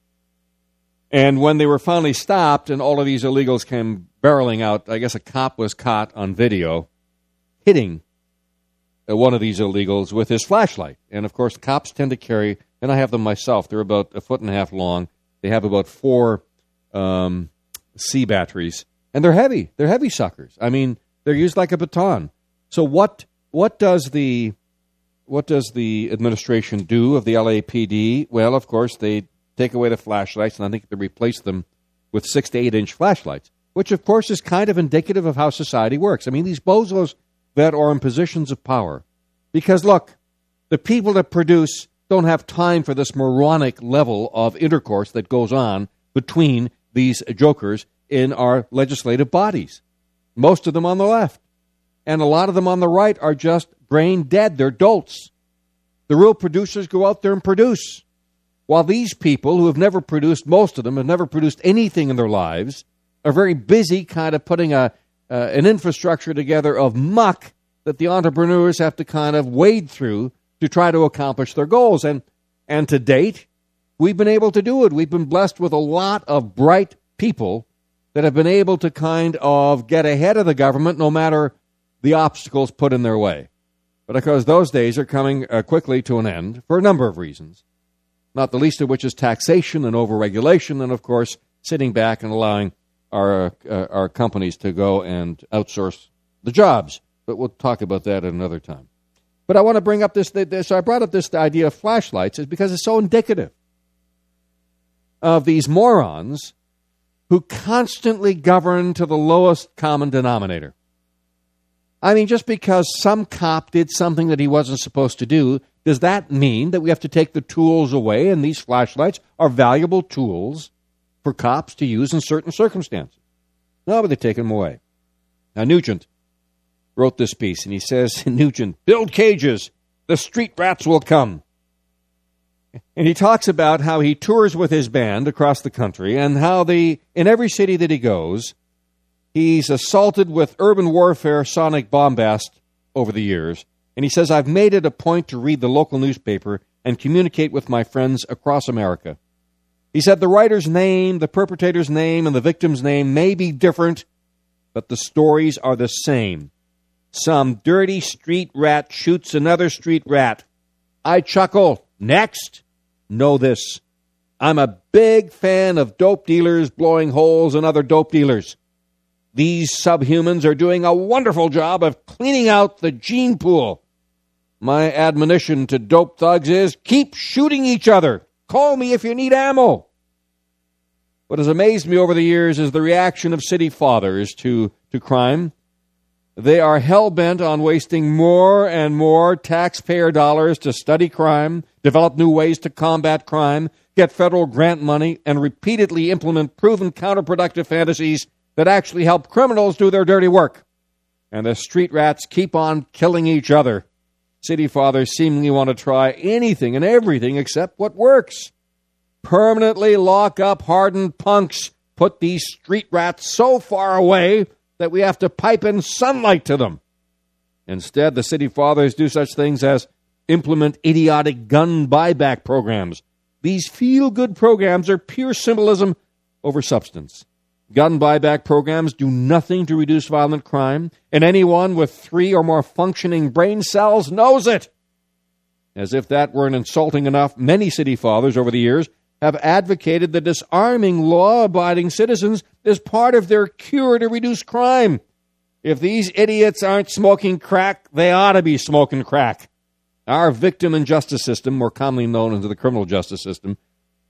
And when they were finally stopped and all of these illegals came barreling out, I guess a cop was caught on video hitting uh, one of these illegals with his flashlight. And, of course, cops tend to carry, and I have them myself, they're about a foot and a half long. They have about four um, C batteries, and And they're heavy. They're heavy suckers. I mean, they're used like a baton. So what what does the what does the administration do of the L A P D? Well, of course, they take away the flashlights, and I think they replace them with six to eight inch flashlights, which, of course, is kind of indicative of how society works. I mean, these bozos that are in positions of power, because, look, the people that produce don't have time for this moronic level of intercourse that goes on between these jokers in our legislative bodies. Most of them on the left. And a lot of them on the right are just brain dead. They're dolts. The real producers go out there and produce. While these people who have never produced, most of them have never produced anything in their lives, are very busy kind of putting a uh, an infrastructure together of muck that the entrepreneurs have to kind of wade through to try to accomplish their goals. And and to date, we've been able to do it. We've been blessed with a lot of bright people that have been able to kind of get ahead of the government no matter the obstacles put in their way. But of course, those days are coming uh, quickly to an end for a number of reasons, not the least of which is taxation and overregulation, and of course, sitting back and allowing our uh, our companies to go and outsource the jobs. But we'll talk about that at another time. But I want to bring up this, this I brought up this idea of flashlights is because it's so indicative of these morons who constantly govern to the lowest common denominator. I mean, just because some cop did something that he wasn't supposed to do, does that mean that we have to take the tools away, and these flashlights are valuable tools for cops to use in certain circumstances? No, but they take them away. Now, Nugent wrote this piece, and he says, Nugent, build cages, the street rats will come. And he talks about how he tours with his band across the country and how the in every city that he goes, he's assaulted with urban warfare sonic bombast over the years. And he says, I've made it a point to read the local newspaper and communicate with my friends across America. He said the writer's name, the perpetrator's name, and the victim's name may be different, but the stories are the same. Some dirty street rat shoots another street rat. I chuckle. Next, know this. I'm a big fan of dope dealers blowing holes in other dope dealers. These subhumans are doing a wonderful job of cleaning out the gene pool. My admonition to dope thugs is keep shooting each other. Call me if you need ammo. What has amazed me over the years is the reaction of city fathers to, to crime. They are hell-bent on wasting more and more taxpayer dollars to study crime, develop new ways to combat crime, get federal grant money, and repeatedly implement proven counterproductive fantasies that actually help criminals do their dirty work. And the street rats keep on killing each other. City fathers seemingly want to try anything and everything except what works. Permanently lock up hardened punks. Put these street rats so far away that we have to pipe in sunlight to them. Instead, the city fathers do such things as implement idiotic gun buyback programs. These feel-good programs are pure symbolism over substance. Gun buyback programs do nothing to reduce violent crime, and anyone with three or more functioning brain cells knows it. As if that weren't insulting enough, many city fathers over the years have advocated that disarming law-abiding citizens is part of their cure to reduce crime. If these idiots aren't smoking crack, they ought to be smoking crack. Our victim and justice system, more commonly known as the criminal justice system,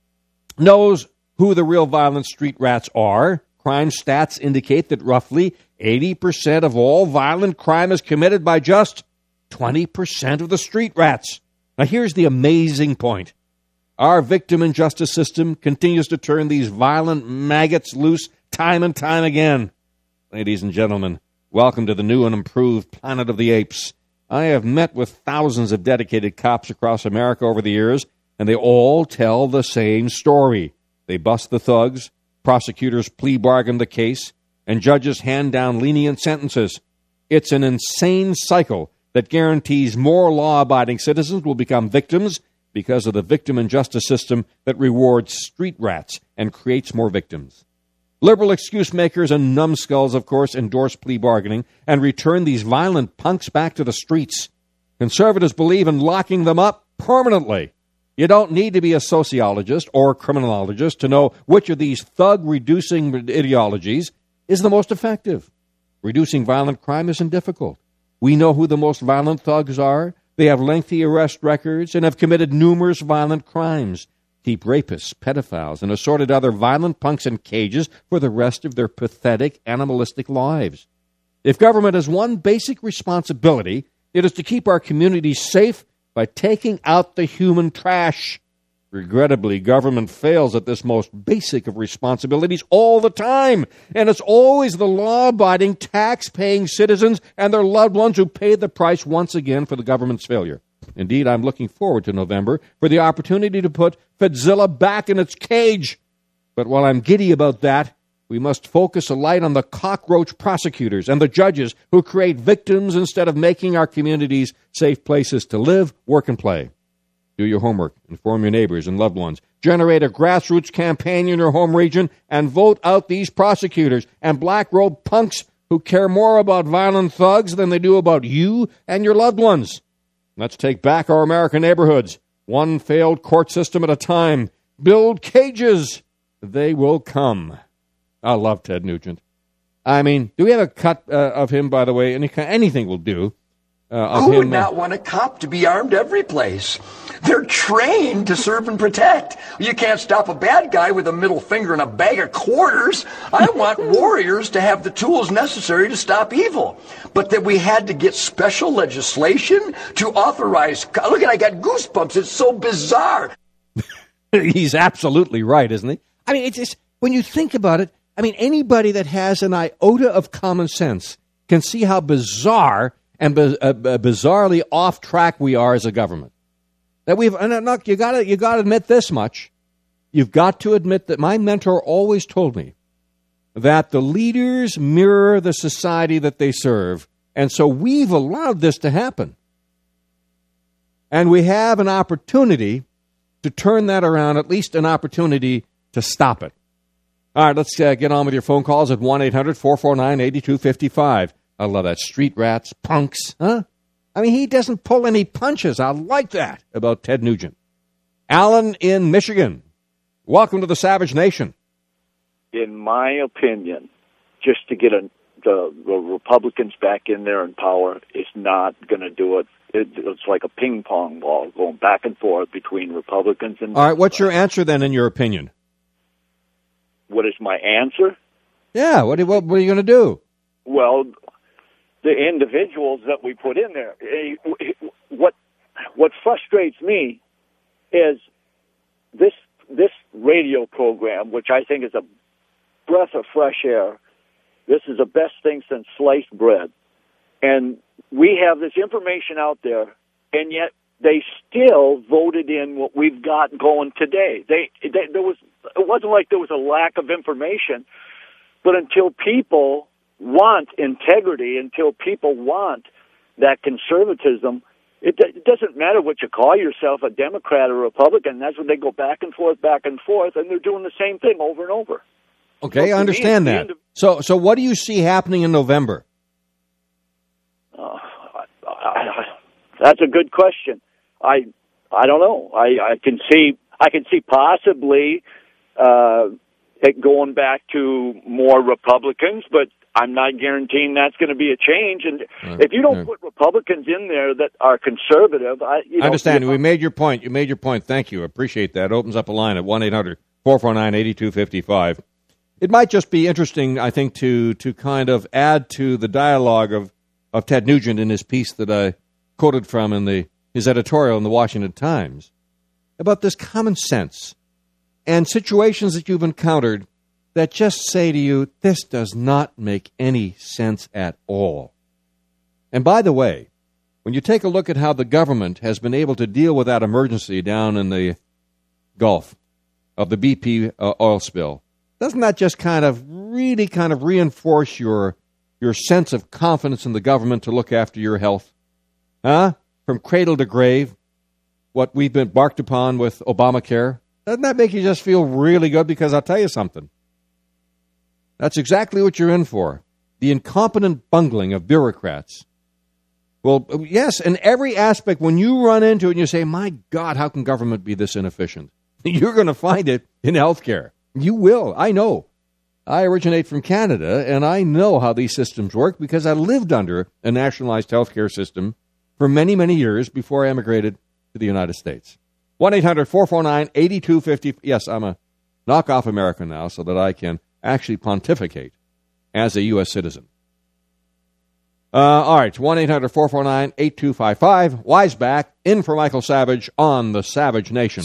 knows who the real violent street rats are. Crime stats indicate that roughly eighty percent of all violent crime is committed by just twenty percent of the street rats. Now here's the amazing point. Our victim and justice system continues to turn these violent maggots loose time and time again. Ladies and gentlemen, welcome to the new and improved Planet of the Apes. I have met with thousands of dedicated cops across America over the years, and they all tell the same story. They bust the thugs, prosecutors plea bargain the case, and judges hand down lenient sentences. It's an insane cycle that guarantees more law-abiding citizens will become victims because of the victim and justice system that rewards street rats and creates more victims. Liberal excuse makers and numbskulls, of course, endorse plea bargaining and return these violent punks back to the streets. Conservatives believe in locking them up permanently. You don't need to be a sociologist or a criminologist to know which of these thug-reducing ideologies is the most effective. Reducing violent crime isn't difficult. We know who the most violent thugs are. They have lengthy arrest records and have committed numerous violent crimes. Keep rapists, pedophiles, and assorted other violent punks in cages for the rest of their pathetic, animalistic lives. If government has one basic responsibility, it is to keep our communities safe by taking out the human trash. Regrettably, government fails at this most basic of responsibilities all the time, and it's always the law-abiding, tax-paying citizens and their loved ones who pay the price once again for the government's failure. Indeed, I'm looking forward to November for the opportunity to put Fedzilla back in its cage. But while I'm giddy about that, we must focus a light on the cockroach prosecutors and the judges who create victims instead of making our communities safe places to live, work, and play. Do your homework, inform your neighbors and loved ones, generate a grassroots campaign in your home region, and vote out these prosecutors and black-robe punks who care more about violent thugs than they do about you and your loved ones. Let's take back our American neighborhoods, one failed court system at a time. Build cages. They will come. I love Ted Nugent. I mean, do we have a cut uh, of him, by the way? Any, anything will do. Uh, Who would him, not uh, want a cop to be armed every place? They're trained to serve and protect. You can't stop a bad guy with a middle finger and a bag of quarters. I want warriors to have the tools necessary to stop evil. But that we had to get special legislation to authorize... Look at, I got goosebumps. It's so bizarre. He's absolutely right, isn't he? I mean, it's just, when you think about it, I mean, anybody that has an iota of common sense can see how bizarre and uh, uh, bizarrely off track we are as a government. That we've, and look, you got to you got to admit this much. You've got to admit that my mentor always told me that the leaders mirror the society that they serve, and so we've allowed this to happen. And we have an opportunity to turn that around, at least an opportunity to stop it. All right, let's uh, get on with your phone calls at one eight hundred four four nine eight two five five. I love that. Street rats, punks, huh? I mean, he doesn't pull any punches. I like that about Ted Nugent. Alan in Michigan, welcome to the Savage Nation. In my opinion, just to get a, the, the Republicans back in there in power is not going to do it. it. It's like a ping pong ball going back and forth between Republicans and... All right, what's your answer then, in your opinion? What is my answer? Yeah, what, what, what are you going to do? Well, the individuals that we put in there. What what frustrates me is this this radio program, which I think is a breath of fresh air. This is the best thing since sliced bread. And we have this information out there, and yet they still voted in what we've got going today. They, they there was it wasn't like there was a lack of information, but until people want integrity, until people want that conservatism, it, it doesn't matter what you call yourself, a Democrat or a Republican. That's when they go back and forth, back and forth, and they're doing the same thing over and over. Okay, so I understand me, that. Of- so, so what do you see happening in November? Uh, I, I, that's a good question. I I don't know. I, I can see I can see possibly uh, it going back to more Republicans, but I'm not guaranteeing that's going to be a change. And right. if you don't right. put Republicans in there that are conservative, I, you know, I understand. You know, we made your point. You made your point. Thank you. Appreciate that. It opens up a line at one eight hundred four four nine eight two five five. It might just be interesting, I think, to to kind of add to the dialogue of, of Ted Nugent in his piece that I quoted from in the his editorial in the Washington Times about this common sense and situations that you've encountered that just say to you, this does not make any sense at all. And by the way, when you take a look at how the government has been able to deal with that emergency down in the Gulf of the B P uh, oil spill, doesn't that just kind of really kind of reinforce your your sense of confidence in the government to look after your health? Huh? From cradle to grave, what we've been embarked upon with Obamacare, doesn't that make you just feel really good? Because I'll tell you something. That's exactly what you're in for. The incompetent bungling of bureaucrats. Well, yes, in every aspect, when you run into it and you say, my God, how can government be this inefficient? You're going to find it in healthcare. You will. I know. I originate from Canada, and I know how these systems work because I lived under a nationalized healthcare system for many, many years before I emigrated to the United States. one eight hundred four four nine eight two five zero. Yes, I'm a knockoff American now so that I can actually pontificate as a U S citizen. Uh, all right, one eight hundred four four nine eight two five five. Wise back, in for Michael Savage on the Savage Nation.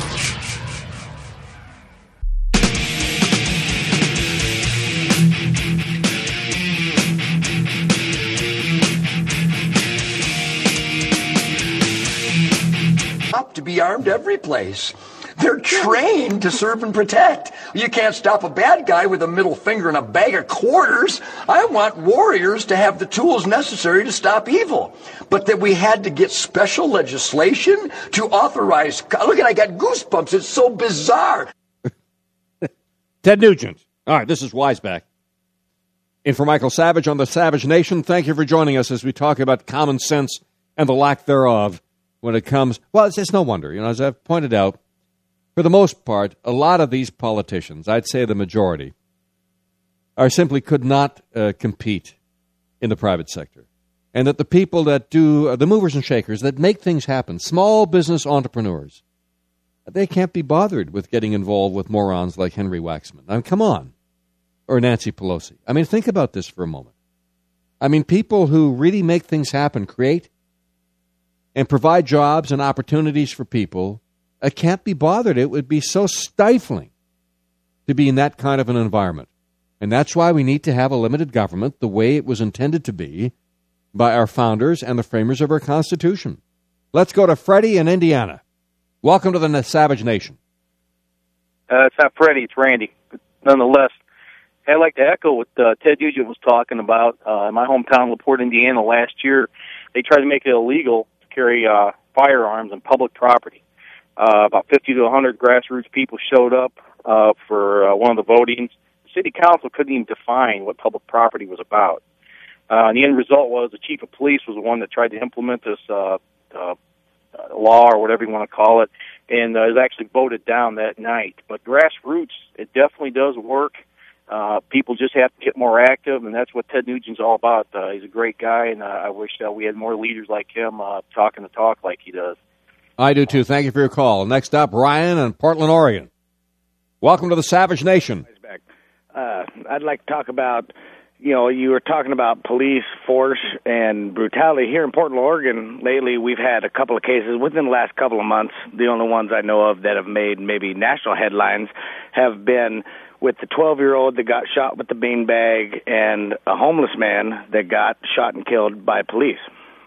To be armed every place. They're trained to serve and protect. You can't stop a bad guy with a middle finger and a bag of quarters. I want warriors to have the tools necessary to stop evil. But that we had to get special legislation to authorize... Look, at I got goosebumps. It's so bizarre. Ted Nugent. All right, this is Wiseback. In for Michael Savage on the Savage Nation. Thank you for joining us as we talk about common sense and the lack thereof when it comes... Well, it's, it's no wonder. You know, as I've pointed out, for the most part, a lot of these politicians, I'd say the majority, are simply could not uh, compete in the private sector. And that the people that do, uh, the movers and shakers that make things happen, small business entrepreneurs, they can't be bothered with getting involved with morons like Henry Waxman. I mean, come on. Or Nancy Pelosi. I mean, think about this for a moment. I mean, people who really make things happen, create and provide jobs and opportunities for people, I can't be bothered. It would be so stifling to be in that kind of an environment. And that's why we need to have a limited government the way it was intended to be by our founders and the framers of our Constitution. Let's go to Freddie in Indiana. Welcome to the Savage Nation. Uh, it's not Freddie, it's Randy. But nonetheless, I'd like to echo what uh, Ted Nugent was talking about. Uh, in my hometown, LaPorte, Indiana, last year, they tried to make it illegal to carry uh, firearms on public property. Uh, about fifty to one hundred grassroots people showed up uh, for uh, one of the votings. The city council couldn't even define what public property was about. Uh, and the end result was the chief of police was the one that tried to implement this uh, uh, law or whatever you want to call it, and uh, it was actually voted down that night. But grassroots, it definitely does work. Uh, people just have to get more active, and that's what Ted Nugent's all about. Uh, he's a great guy, and uh, I wish that we had more leaders like him uh, talking the talk like he does. I do, too. Thank you for your call. Next up, Ryan in Portland, Oregon. Welcome to the Savage Nation. Uh, I'd like to talk about, you know, you were talking about police force and brutality. Here in Portland, Oregon, lately we've had a couple of cases within the last couple of months. The only ones I know of that have made maybe national headlines have been with the twelve-year-old that got shot with the beanbag and a homeless man that got shot and killed by police.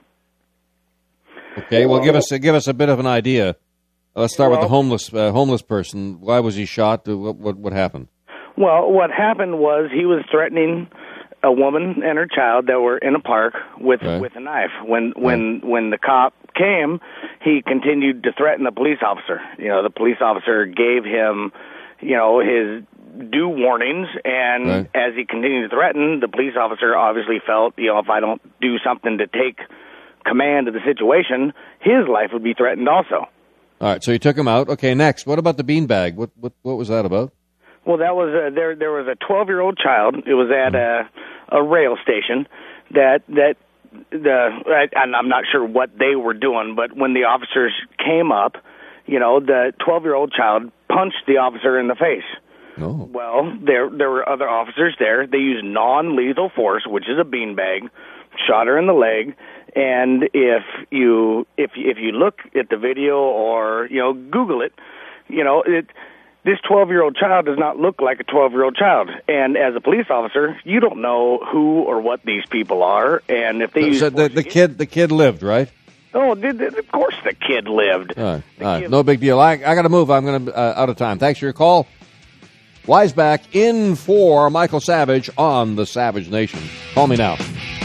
Okay, well, give us give us a bit of an idea. Let's start well, with the homeless uh, homeless person. Why was he shot? What, what what happened? Well, what happened was he was threatening a woman and her child that were in a park with right. with a knife. When when right. when the cop came, he continued to threaten the police officer. You know, the police officer gave him, you know, his due warnings, and right. as he continued to threaten, the police officer obviously felt, you know, if I don't do something to take command of the situation, his life would be threatened also. All right, so you took him out. Okay, next, what about the beanbag? What what what was that about? Well, that was a, there. There was a twelve-year-old child. It was at a a rail station that that the and I'm not sure what they were doing, but when the officers came up, you know, the twelve-year-old child punched the officer in the face. Oh. Well, there there were other officers there. They used non-lethal force, which is a beanbag, shot her in the leg. And if you if if you look at the video or you know Google it, you know it. This twelve-year-old child does not look like a twelve-year-old child. And as a police officer, you don't know who or what these people are. And if they so, use so the, the kid, the kid lived, right? Oh, did, did, of course the kid lived. All right, all right. No big deal. I, I got to move. I'm going to uh, out of time. Thanks for your call. Wiseback in for Michael Savage on the Savage Nation. Call me now.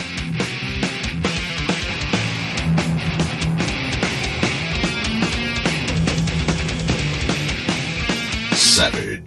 Savage.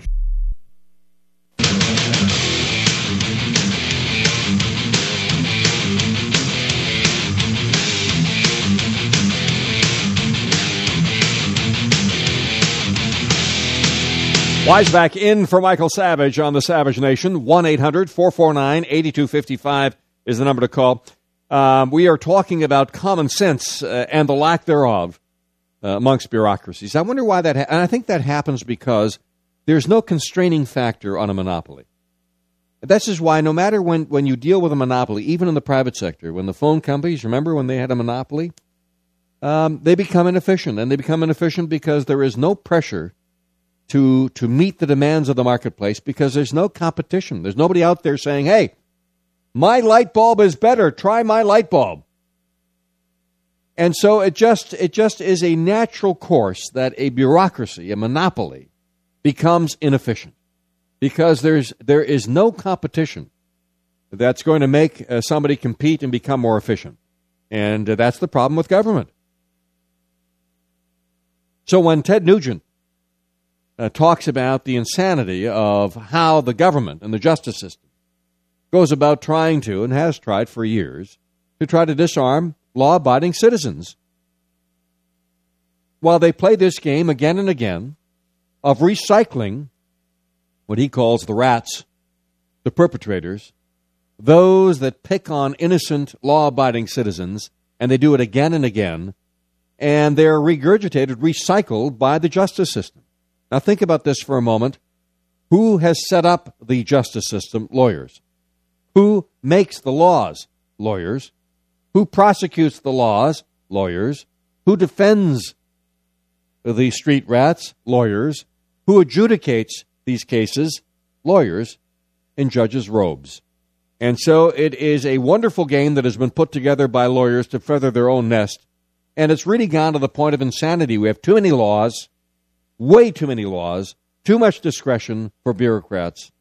Wise back in for Michael Savage on the Savage Nation. one eight hundred four four nine eight two five five is the number to call. Um, we are talking about common sense uh, and the lack thereof uh, amongst bureaucracies. I wonder why that ha- and I think that happens because there's no constraining factor on a monopoly. This is why no matter when, when you deal with a monopoly, even in the private sector, when the phone companies, remember when they had a monopoly? Um, they become inefficient, and they become inefficient because there is no pressure to to meet the demands of the marketplace because there's no competition. There's nobody out there saying, hey, my light bulb is better. Try my light bulb. And so it just it just is a natural course that a bureaucracy, a monopoly, becomes inefficient because there's there is no competition that's going to make uh, somebody compete and become more efficient. And uh, that's the problem with government. So when Ted Nugent Uh, talks about the insanity of how the government and the justice system goes about trying to, and has tried for years, to try to disarm law-abiding citizens. While they play this game again and again of recycling what he calls the rats, the perpetrators, those that pick on innocent law-abiding citizens, and they do it again and again, and they're regurgitated, recycled by the justice system. Now think about this for a moment. Who has set up the justice system? Lawyers. Who makes the laws? Lawyers. Who prosecutes the laws? Lawyers. Who defends the street rats? Lawyers. Who adjudicates these cases? Lawyers in judges' robes. And so it is a wonderful game that has been put together by lawyers to feather their own nest. And it's really gone to the point of insanity. We have too many laws. Way too many laws, too much discretion for bureaucrats.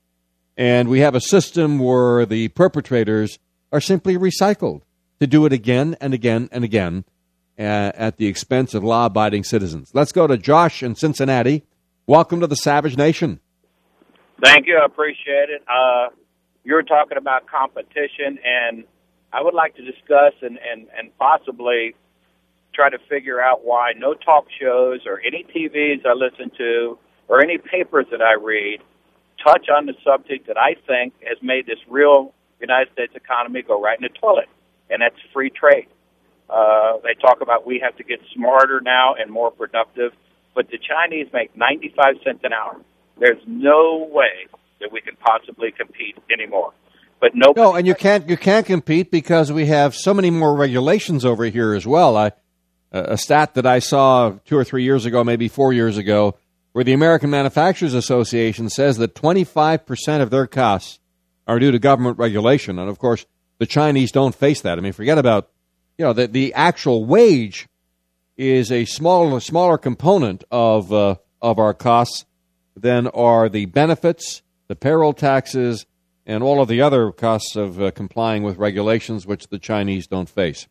And we have a system where the perpetrators are simply recycled to do it again and again and again uh, at the expense of law-abiding citizens. Let's go to Josh in Cincinnati. Welcome to the Savage Nation. Thank you. I appreciate it. Uh, you're talking about competition, and I would like to discuss and, and, and possibly try to figure out why no talk shows or any T Vs I listen to or any papers that I read touch on the subject that I think has made this real United States economy go right in the toilet, and that's free trade. Uh, they talk about we have to get smarter now and more productive, but the Chinese make ninety-five cents an hour. There's no way that we can possibly compete anymore. But nobody no, and you can't you can't compete because we have so many more regulations over here as well. I A stat that I saw two or three years ago, maybe four years ago, where the American Manufacturers Association says that twenty-five percent of their costs are due to government regulation. And, of course, the Chinese don't face that. I mean, forget about, you know, the, the actual wage is a smaller, smaller component of, uh, of our costs than are the benefits, the payroll taxes, and all of the other costs of uh, complying with regulations, which the Chinese don't face.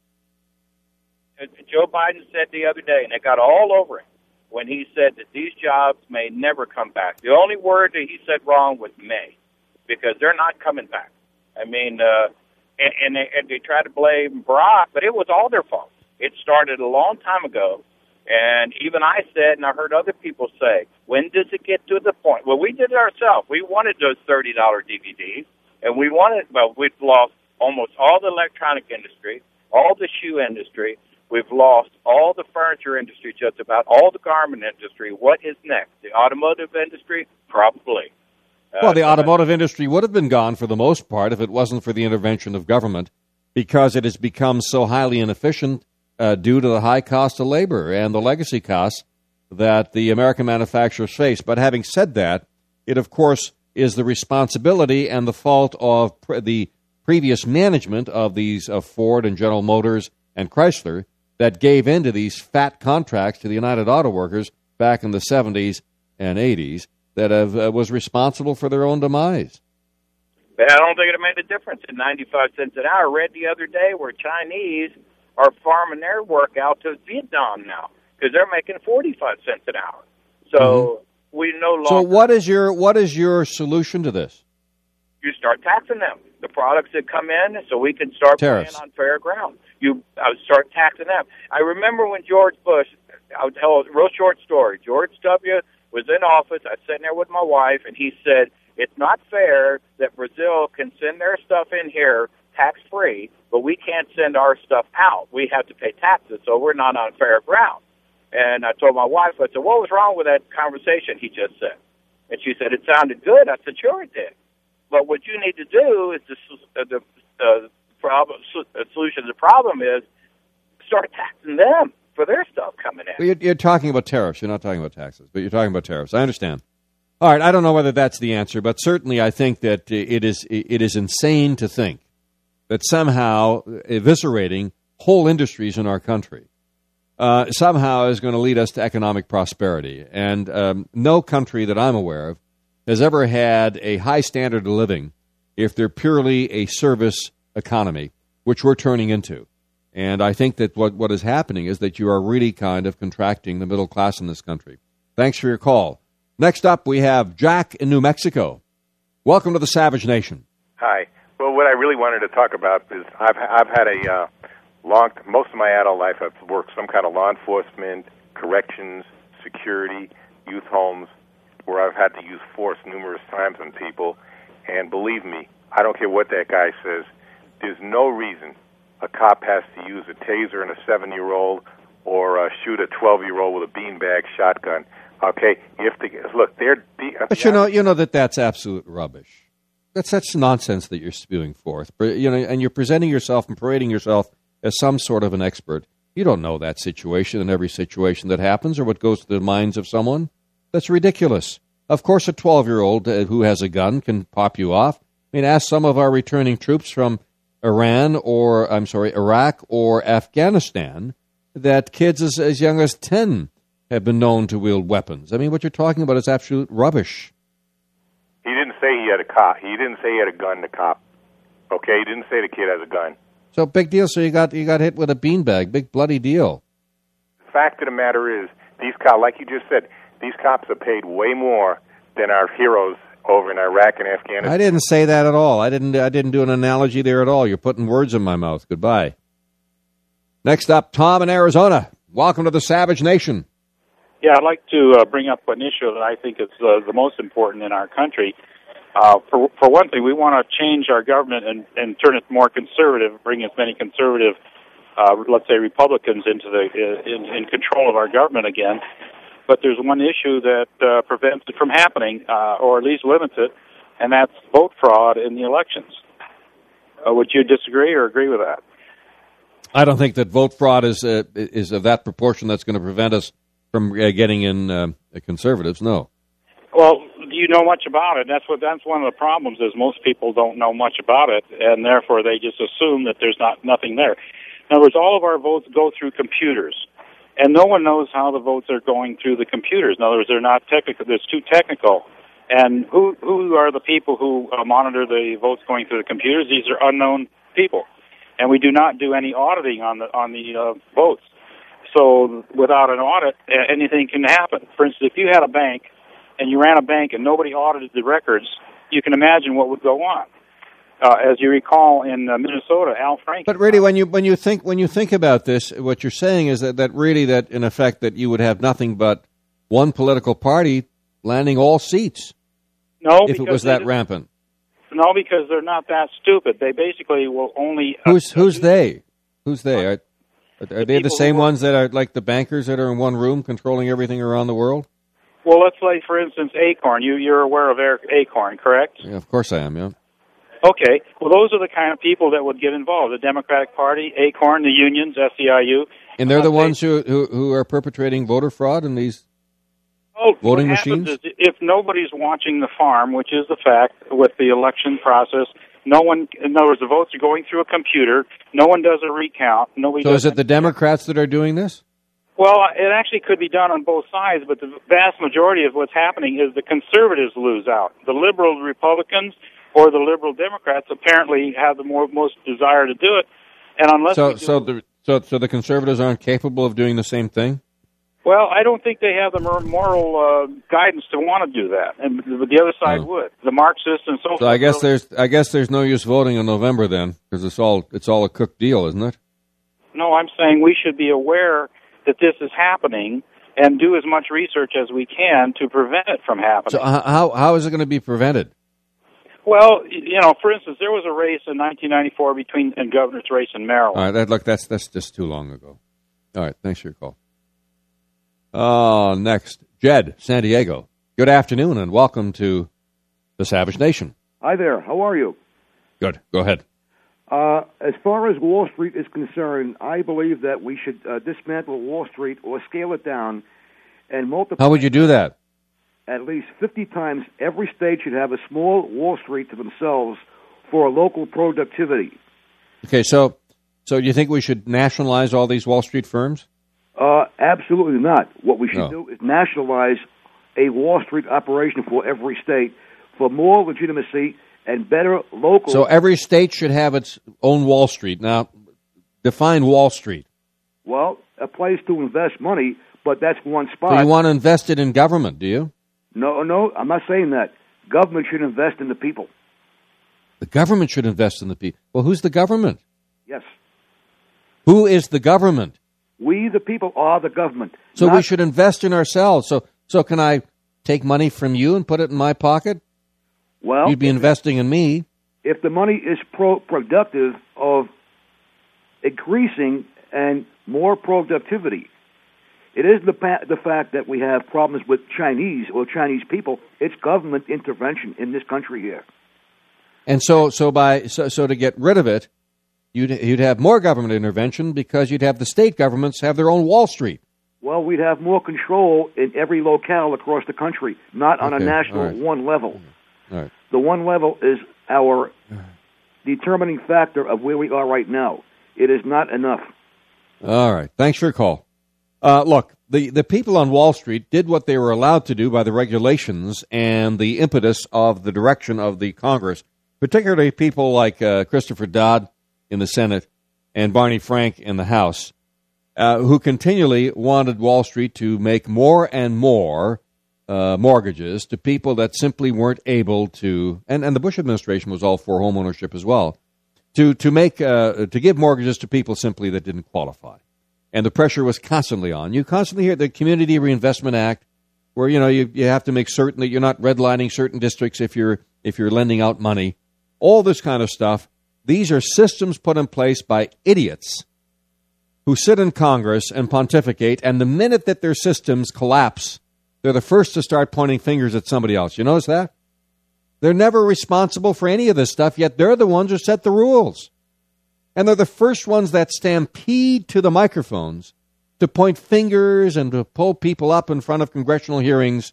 Joe Biden said the other day, and it got all over him, when he said that these jobs may never come back. The only word that he said wrong was may, because they're not coming back. I mean, uh, and, and, they, and they try to blame Barack, but it was all their fault. It started a long time ago, and even I said, and I heard other people say, when does it get to the point? Well, we did it ourselves. We wanted those thirty dollars D V Ds, and we wanted, well, we've lost almost all the electronic industry, all the shoe industry. We've lost all the furniture industry, just about all the garment industry. What is next? The automotive industry? Probably. Uh, well, the automotive industry would have been gone for the most part if it wasn't for the intervention of government, because it has become so highly inefficient uh, due to the high cost of labor and the legacy costs that the American manufacturers face. But having said that, it, of course, is the responsibility and the fault of pre- the previous management of these uh, Ford and General Motors and Chrysler that gave in to these fat contracts to the United Auto Workers back in the seventies and eighties that have, uh, was responsible for their own demise. But I don't think it made a difference at ninety-five cents an hour. I read the other day where Chinese are farming their work out to Vietnam now because they're making forty-five cents an hour. So mm-hmm. we no longer... So what is your what is your solution to this? You start taxing them, the products that come in, so we can start Tariffs. playing on fair ground. You I would start taxing them. I remember when George Bush, I'll tell a real short story. George W. was in office. I was sitting there with my wife, and he said, it's not fair that Brazil can send their stuff in here tax-free, but we can't send our stuff out. We have to pay taxes, so we're not on fair ground. And I told my wife, I said, what was wrong with that conversation he just said? And she said, it sounded good. I said, sure it did. But what you need to do is the, the, the problem, the solution to the problem is start taxing them for their stuff coming in. Well, you're, you're talking about tariffs. You're not talking about taxes, but you're talking about tariffs. I understand. All right, I don't know whether that's the answer, but certainly I think that it is it is insane to think that somehow eviscerating whole industries in our country uh, somehow is going to lead us to economic prosperity. And um, no country that I'm aware of has ever had a high standard of living if they're purely a service economy, which we're turning into. And I think that what, what is happening is that you are really kind of contracting the middle class in this country. Thanks for your call. Next up, we have Jack in New Mexico. Welcome to the Savage Nation. Hi. Well, what I really wanted to talk about is I've I've had a uh, long most of my adult life I've worked some kind of law enforcement, corrections, security, youth homes, where I've had to use force numerous times on people. And believe me, I don't care what that guy says. There's no reason a cop has to use a taser on a seven-year-old or uh, shoot a twelve-year-old with a beanbag shotgun. Okay, if the look, they're. The, but you know, you know that that's absolute rubbish. That's such nonsense that you're spewing forth. You know, and you're presenting yourself and parading yourself as some sort of an expert. You don't know that situation and every situation that happens or what goes through the minds of someone. That's ridiculous. Of course, a twelve-year-old who has a gun can pop you off. I mean, ask some of our returning troops from Iran or I'm sorry, Iraq or Afghanistan that kids as, as young as ten have been known to wield weapons. I mean, what you're talking about is absolute rubbish. He didn't say he had a cop. He didn't say he had a gun, the cop. Okay, he didn't say the kid has a gun. So big deal. So you got you got hit with a beanbag. Big bloody deal. The fact of the matter is, these cops, like you just said, these cops are paid way more than our heroes over in Iraq and Afghanistan. I didn't say that at all. I didn't. I didn't do an analogy there at all. You're putting words in my mouth. Goodbye. Next up, Tom in Arizona. Welcome to the Savage Nation. Yeah, I'd like to uh, bring up an issue that I think is uh, the most important in our country. Uh, for for one thing, we want to change our government and, and turn it more conservative, bring as many conservative, uh, let's say Republicans, into the uh, in, in control of our government again. But there's one issue that uh, prevents it from happening, uh, or at least limits it, and that's vote fraud in the elections. Uh, would you disagree or agree with that? I don't think that vote fraud is uh, is of that proportion that's going to prevent us from uh, getting in uh, conservatives. No. Well, do you know much about it? That's what that's one of the problems is most people don't know much about it, and therefore they just assume that there's not nothing there. In other words, all of our votes go through computers, and no one knows how the votes are going through the computers. In other words, they're not technical. It's too technical. And who who are the people who uh, monitor the votes going through the computers? These are unknown people, and we do not do any auditing on the on the uh, votes. So without an audit, anything can happen. For instance, if you had a bank and you ran a bank and nobody audited the records, you can imagine what would go on. Uh, as you recall, in uh, Minnesota, Al Franken. But really, when you when you think when you think about this, what you're saying is that, that really that in effect that you would have nothing but one political party landing all seats. No, if it was that just, rampant. No, because they're not that stupid. They basically will only. Who's uh, who's they? Who's they? Are, are the they the same ones that are like the bankers that are in one room controlling everything around the world? Well, let's say, for instance, Acorn. You, you're aware of Acorn, correct? Yeah, of course I am, yeah. Okay. Well, those are the kind of people that would get involved. The Democratic Party, Acorn, the unions, S E I U. And they're the ones who, who who are perpetrating voter fraud in these oh, voting what machines? Is if nobody's watching the farm, which is the fact with the election process, no one, in other words, the votes are going through a computer. No one does a recount. Nobody. So does is it the Democrats that are doing this? Well, it actually could be done on both sides, but the vast majority of what's happening is the conservatives lose out. The liberal Republicans or the liberal Democrats apparently have the more, most desire to do it, and unless so, we do, so the so so the conservatives aren't capable of doing the same thing. Well, I don't think they have the moral uh, guidance to want to do that, and the other side oh. would. The Marxists and so forth. So I guess there's I guess there's no use voting in November then, because it's all it's all a cooked deal, isn't it? No, I'm saying we should be aware that this is happening, and do as much research as we can to prevent it from happening. So uh, how how is it going to be prevented? Well, you know, for instance, there was a race in nineteen ninety-four between a governor's race in Maryland. All right, that, look, that's that's just too long ago. All right, thanks for your call. Uh, next, Jed, San Diego. Good afternoon and welcome to the Savage Nation. Hi there. How are you? Good. Go ahead. Uh, as far as Wall Street is concerned, I believe that we should uh, dismantle Wall Street or scale it down and multiply. How would you do that? At least fifty times. Every state should have a small Wall Street to themselves for local productivity. Okay, so so you think we should nationalize all these Wall Street firms? Uh, absolutely not. What we should No. do is nationalize a Wall Street operation for every state for more legitimacy and better local. So every state should have its own Wall Street. Now, define Wall Street. Well, a place to invest money, but that's one spot. So you want to invest it in government, do you? No, no, I'm not saying that. Government should invest in the people. The government should invest in the people. Well, who's the government? Yes. Who is the government? We, the people, are the government. So not, we should invest in ourselves. So so can I take money from you and put it in my pocket? Well, you'd be investing in me. If the money is pro- productive of increasing and more productivity, it isn't the, pa- the fact that we have problems with Chinese or Chinese people. It's government intervention in this country here. And so so by so, so to get rid of it, you'd you'd have more government intervention because you'd have the state governments have their own Wall Street. Well, we'd have more control in every locale across the country, not on Okay, a national all right. one level. All right. The one level is our determining factor of where we are right now. It is not enough. All right. Thanks for your call. Uh, look, the, the people on Wall Street did what they were allowed to do by the regulations and the impetus of the direction of the Congress, particularly people like uh, Christopher Dodd in the Senate and Barney Frank in the House, uh, who continually wanted Wall Street to make more and more uh, mortgages to people that simply weren't able to, and, and the Bush administration was all for home ownership as well, to to make uh, to give mortgages to people simply that didn't qualify. And the pressure was constantly on. You constantly hear the Community Reinvestment Act, where you know you, you have to make certain that you're not redlining certain districts if you're if you're lending out money. All this kind of stuff. These are systems put in place by idiots who sit in Congress and pontificate, and the minute that their systems collapse, they're the first to start pointing fingers at somebody else. You notice that? They're never responsible for any of this stuff, yet they're the ones who set the rules. And they're the first ones that stampede to the microphones to point fingers and to pull people up in front of congressional hearings,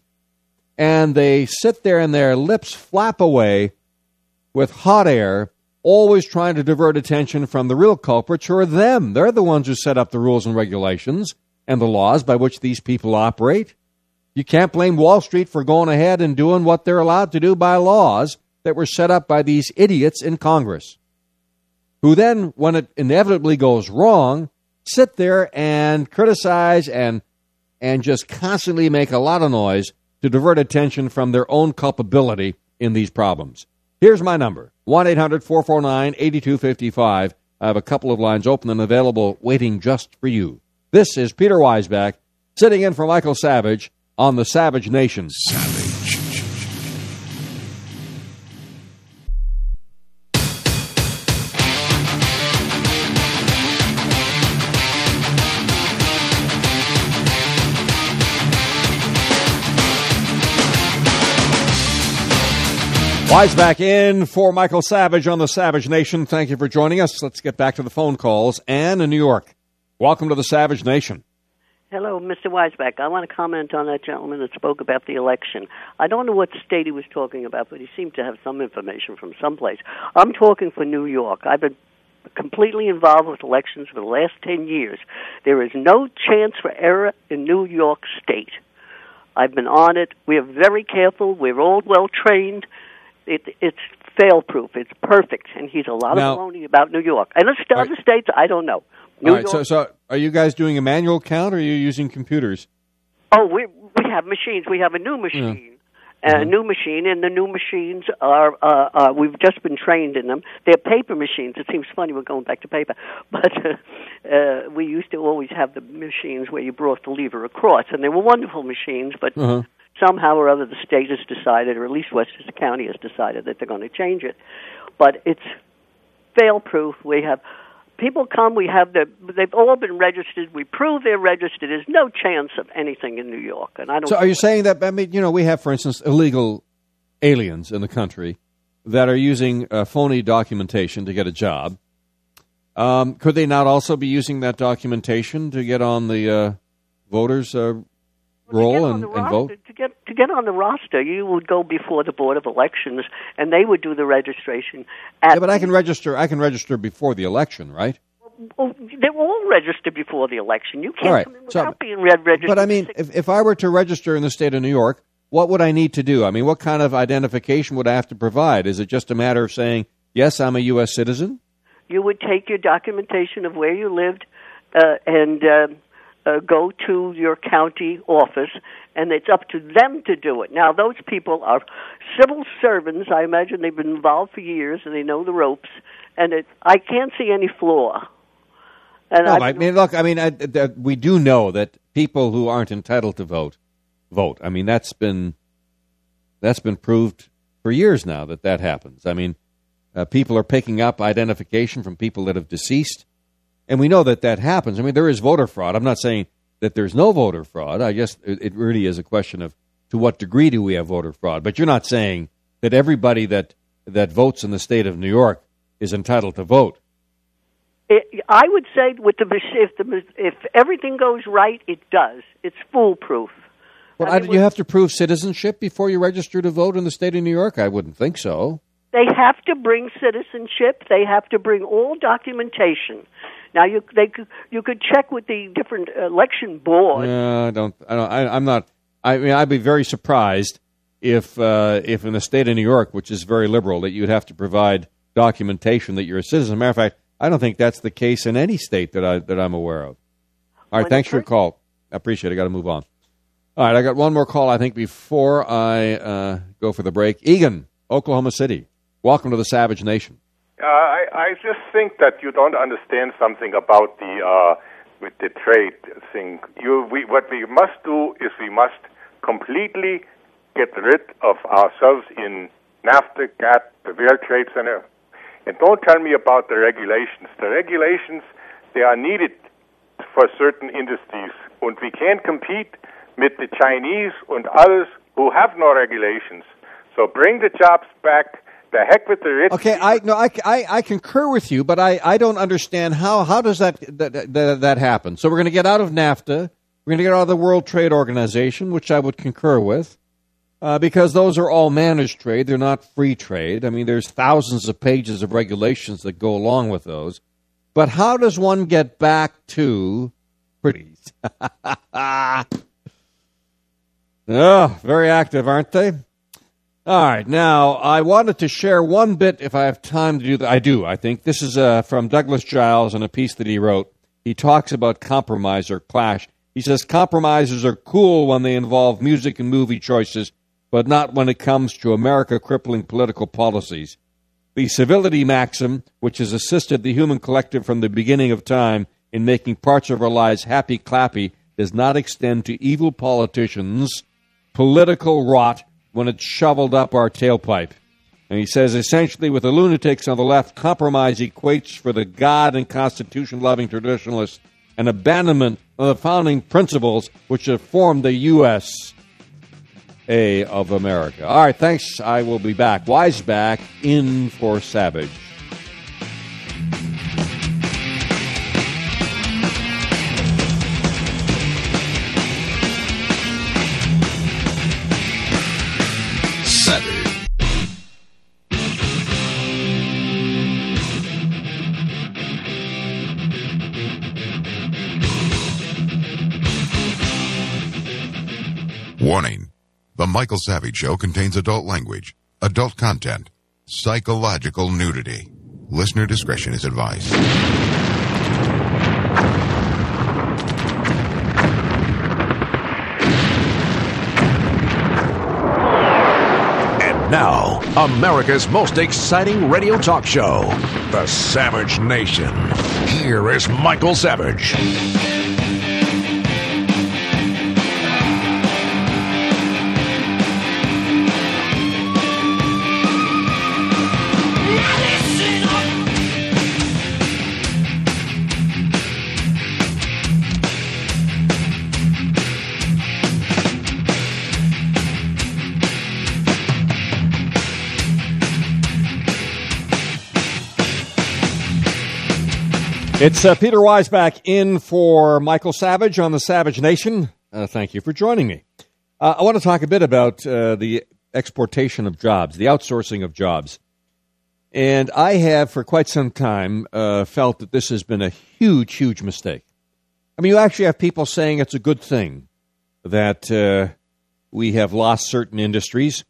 and they sit there and their lips flap away with hot air, always trying to divert attention from the real culprits, who are them. They're the ones who set up the rules and regulations and the laws by which these people operate. You can't blame Wall Street for going ahead and doing what they're allowed to do by laws that were set up by these idiots in Congress, who then, when it inevitably goes wrong, sit there and criticize and and just constantly make a lot of noise to divert attention from their own culpability in these problems. Here's my number, one eight hundred four four nine eight two five five. I have a couple of lines open and available waiting just for you. This is Peter Weisbach, sitting in for Michael Savage on the Savage Nation. Savage. Weisbach in for Michael Savage on the Savage Nation. Thank you for joining us. Let's get back to the phone calls. Ann in New York, welcome to the Savage Nation. Hello, Mister Weisbach. I want to comment on that gentleman that spoke about the election. I don't know what state he was talking about, but he seemed to have some information from someplace. I'm talking for New York. I've been completely involved with elections for the last ten years. There is no chance for error in New York State. I've been on it. We're very careful. We're all well-trained. It, it's fail-proof. It's perfect. And he's a lot Now, of baloney about New York. And the other states, I don't know. New All right, York, so, so are you guys doing a manual count or are you using computers? Oh, we we have machines. We have a new machine, a mm-hmm. new machine, and the new machines are, uh, uh, we've just been trained in them. They're paper machines. It seems funny we're going back to paper, but uh, uh, we used to always have the machines where you brought the lever across, and they were wonderful machines, but uh-huh. somehow or other the state has decided, or at least Westchester County has decided that they're going to change it. But it's fail-proof. We have... People come, we have the, they've all been registered, we prove they're registered, there's no chance of anything in New York. And I don't. So are you saying that, I mean, you know, we have, for instance, illegal aliens in the country that are using uh, phony documentation to get a job. Um, could they not also be using that documentation to get on the uh, voters' uh, roll and, and vote? To get, to get on the roster, you would go before the Board of Elections, and they would do the registration. At yeah, but I can register. I can register before the election, right? Well, they're all registered before the election. You can't all right. come in without so, being red registered. But I mean, if, if I were to register in the state of New York, what would I need to do? I mean, what kind of identification would I have to provide? Is it just a matter of saying, yes, I'm a U S citizen? You would take your documentation of where you lived uh, and... Uh, Uh, go to your county office, and it's up to them to do it. Now, those people are civil servants. I imagine they've been involved for years, and they know the ropes, and it, I can't see any flaw. And no, I, I mean, look, I mean, I, I, we do know that people who aren't entitled to vote, vote. I mean, that's been that's been proved for years now that that happens. I mean, uh, people are picking up identification from people that have deceased. And we know that that happens. I mean, there is voter fraud. I'm not saying that there's no voter fraud. I guess it really is a question of to what degree do we have voter fraud. But you're not saying that everybody that, that votes in the state of New York is entitled to vote. It, I would say with the if the if everything goes right, it does. It's foolproof. Well, I mean, I, you have to prove citizenship before you register to vote in the state of New York? I wouldn't think so. They have to bring citizenship. They have to bring all documentation. Now you they could, you could check with the different election boards. No, I don't. I don't. I, I'm not. I mean, I'd be very surprised if uh, if in the state of New York, which is very liberal, that you'd have to provide documentation that you're a citizen. As a matter of fact, I don't think that's the case in any state that I that I'm aware of. All right, when thanks for your call. I appreciate it. I got to move on. All right, I got one more call. I think before I uh, go for the break, Egan, Oklahoma City. Welcome to the Savage Nation. Uh, I, I just think that you don't understand something about the uh, with the trade thing. You, we, what we must do is we must completely get rid of ourselves in NAFTA, G A T T, the World Trade Center, and don't tell me about the regulations. The regulations, they are needed for certain industries, and we can't compete with the Chinese and others who have no regulations. So bring the jobs back. The heck with the rich. Okay, I no, I, I, I concur with you, but I, I don't understand how how does that that, that that happen? So we're going to get out of NAFTA, we're going to get out of the World Trade Organization, which I would concur with, uh, because those are all managed trade; they're not free trade. I mean, there's thousands of pages of regulations that go along with those. But how does one get back to pretty? Oh, very active, aren't they? All right, now, I wanted to share one bit, if I have time to do that. I do, I think. This is uh, from Douglas Giles in a piece that he wrote. He talks about compromise or clash. He says, compromises are cool when they involve music and movie choices, but not when it comes to America crippling political policies. The civility maxim, which has assisted the human collective from the beginning of time in making parts of our lives happy-clappy, does not extend to evil politicians, political rot, when it's shoveled up our tailpipe. And he says, essentially, with the lunatics on the left, compromise equates for the God and Constitution-loving traditionalists an abandonment of the founding principles which have formed the U S A of America. All right, thanks. I will be back. Wise back in for Savage. Warning. The Michael Savage Show contains adult language, adult content, psychological nudity. Listener discretion is advised. America's most exciting radio talk show, The Savage Nation. Here is Michael Savage. It's uh, Peter Weisbach in for Michael Savage on the Savage Nation. Uh, thank you for joining me. Uh, I want to talk a bit about uh, the exportation of jobs, the outsourcing of jobs. And I have for quite some time uh, felt that this has been a huge, huge mistake. I mean, you actually have people saying it's a good thing that uh, we have lost certain industries.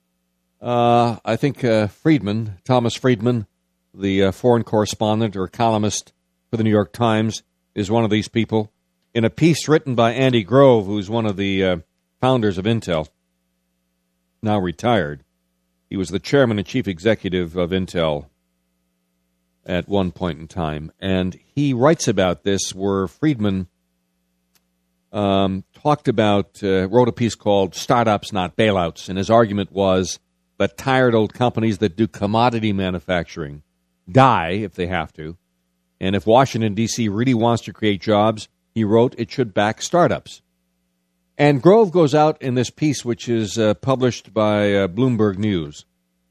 Uh, I think uh, Friedman, Thomas Friedman, the uh, foreign correspondent or columnist for the New York Times, is one of these people. In a piece written by Andy Grove, who's one of the uh, founders of Intel, now retired. He was the chairman and chief executive of Intel at one point in time. And he writes about this where Friedman um, talked about, uh, wrote a piece called Startups, Not Bailouts. And his argument was that tired old companies that do commodity manufacturing die if they have to. And if Washington, D C really wants to create jobs, he wrote, it should back startups. And Grove goes out in this piece, which is uh, published by uh, Bloomberg News.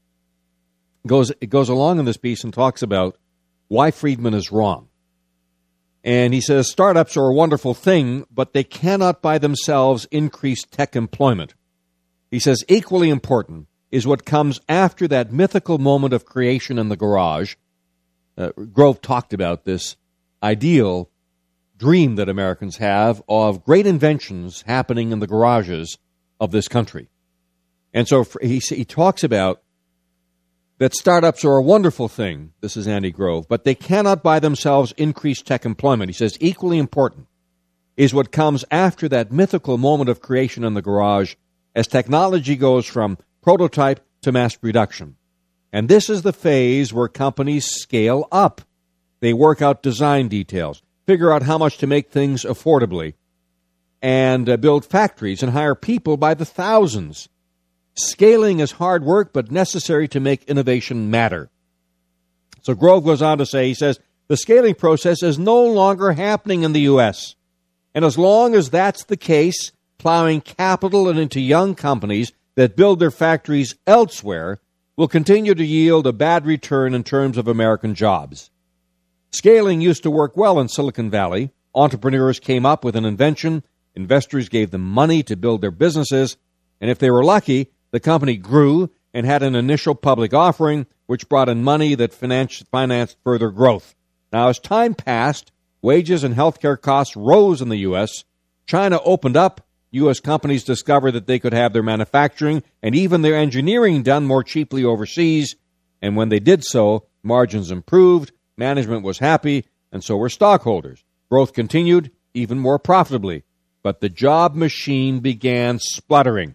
Goes, it goes along in this piece and talks about why Friedman is wrong. And he says, startups are a wonderful thing, but they cannot by themselves increase tech employment. He says, equally important is what comes after that mythical moment of creation in the garage. Uh, Grove talked about this ideal dream that Americans have of great inventions happening in the garages of this country. And so he, he talks about that startups are a wonderful thing, this is Andy Grove, but they cannot by themselves increase tech employment. He says equally important is what comes after that mythical moment of creation in the garage as technology goes from prototype to mass production. And this is the phase where companies scale up. They work out design details, figure out how much to make things affordably, and uh, build factories and hire people by the thousands. Scaling is hard work, but necessary to make innovation matter. So Grove goes on to say, he says, the scaling process is no longer happening in the U S. And as long as that's the case, plowing capital into young companies that build their factories elsewhere will continue to yield a bad return in terms of American jobs. Scaling used to work well in Silicon Valley. Entrepreneurs came up with an invention, investors gave them money to build their businesses, and if they were lucky, the company grew and had an initial public offering, which brought in money that financed further growth. Now, as time passed, wages and healthcare costs rose in the U S. China opened up. U S companies discovered that they could have their manufacturing and even their engineering done more cheaply overseas. And when they did so, margins improved, management was happy, and so were stockholders. Growth continued, even more profitably. But the job machine began spluttering.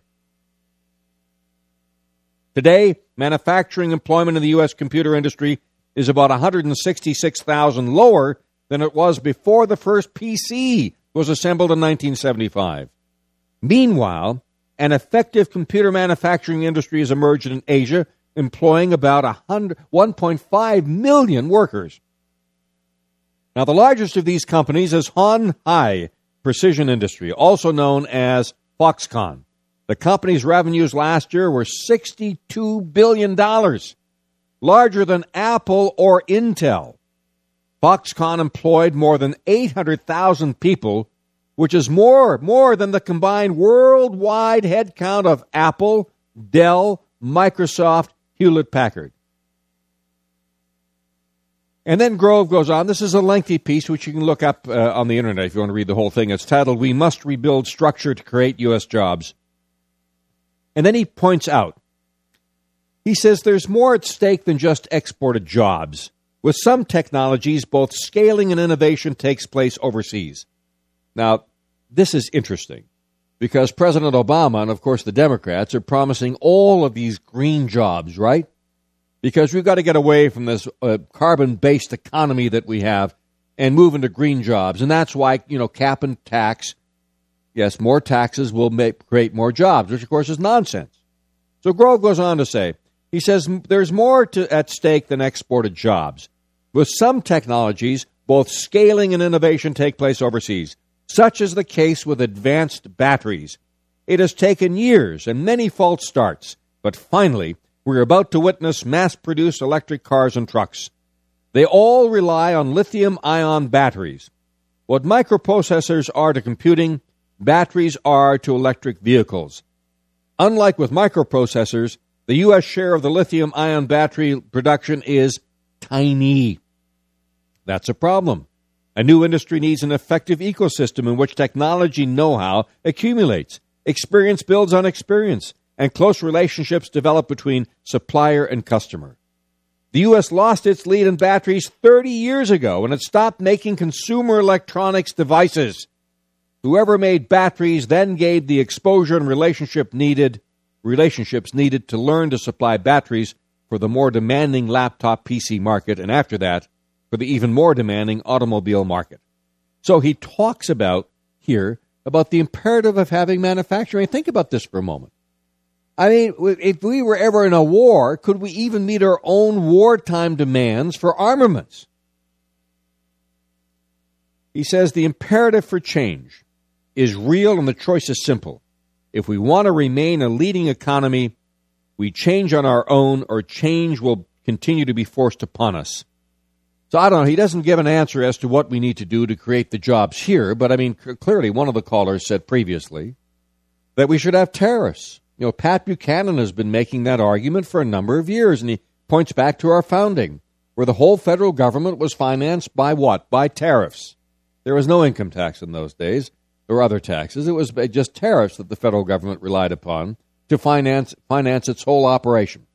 Today, manufacturing employment in the U S computer industry is about one hundred sixty-six thousand lower than it was before the first P C was assembled in nineteen seventy-five. Meanwhile, an effective computer manufacturing industry has emerged in Asia, employing about one point five million workers. Now, the largest of these companies is Hon Hai Precision Industry, also known as Foxconn. The company's revenues last year were sixty-two billion dollars, larger than Apple or Intel. Foxconn employed more than eight hundred thousand people, which is more, more than the combined worldwide headcount of Apple, Dell, Microsoft, Hewlett-Packard. And then Grove goes on. This is a lengthy piece, which you can look up uh, on the Internet if you want to read the whole thing. It's titled, We Must Rebuild Structure to Create U S Jobs. And then he points out, he says there's more at stake than just exported jobs. With some technologies, both scaling and innovation takes place overseas. Now, this is interesting because President Obama and, of course, the Democrats are promising all of these green jobs, right? Because we've got to get away from this uh, carbon-based economy that we have and move into green jobs. And that's why, you know, cap and tax, yes, more taxes will make, create more jobs, which, of course, is nonsense. So Grove goes on to say, he says, there's more to, at stake than exported jobs. With some technologies, both scaling and innovation take place overseas. Such is the case with advanced batteries. It has taken years and many false starts, but finally, we're about to witness mass-produced electric cars and trucks. They all rely on lithium-ion batteries. What microprocessors are to computing, batteries are to electric vehicles. Unlike with microprocessors, the U S share of the lithium-ion battery production is tiny. That's a problem. A new industry needs an effective ecosystem in which technology know-how accumulates, experience builds on experience, and close relationships develop between supplier and customer. The U S lost its lead in batteries thirty years ago when it stopped making consumer electronics devices. Whoever made batteries then gave the exposure and relationship needed, relationships needed to learn to supply batteries for the more demanding laptop P C market, and after that, for the even more demanding automobile market. So he talks about here about the imperative of having manufacturing. Think about this for a moment. I mean, if we were ever in a war, could we even meet our own wartime demands for armaments? He says the imperative for change is real and the choice is simple. If we want to remain a leading economy, we change on our own or change will continue to be forced upon us. So I don't know. He doesn't give an answer as to what we need to do to create the jobs here. But, I mean, c- clearly one of the callers said previously that we should have tariffs. You know, Pat Buchanan has been making that argument for a number of years, and he points back to our founding, where the whole federal government was financed by what? By tariffs. There was no income tax in those days or other taxes. It was just tariffs that the federal government relied upon to finance finance its whole operation.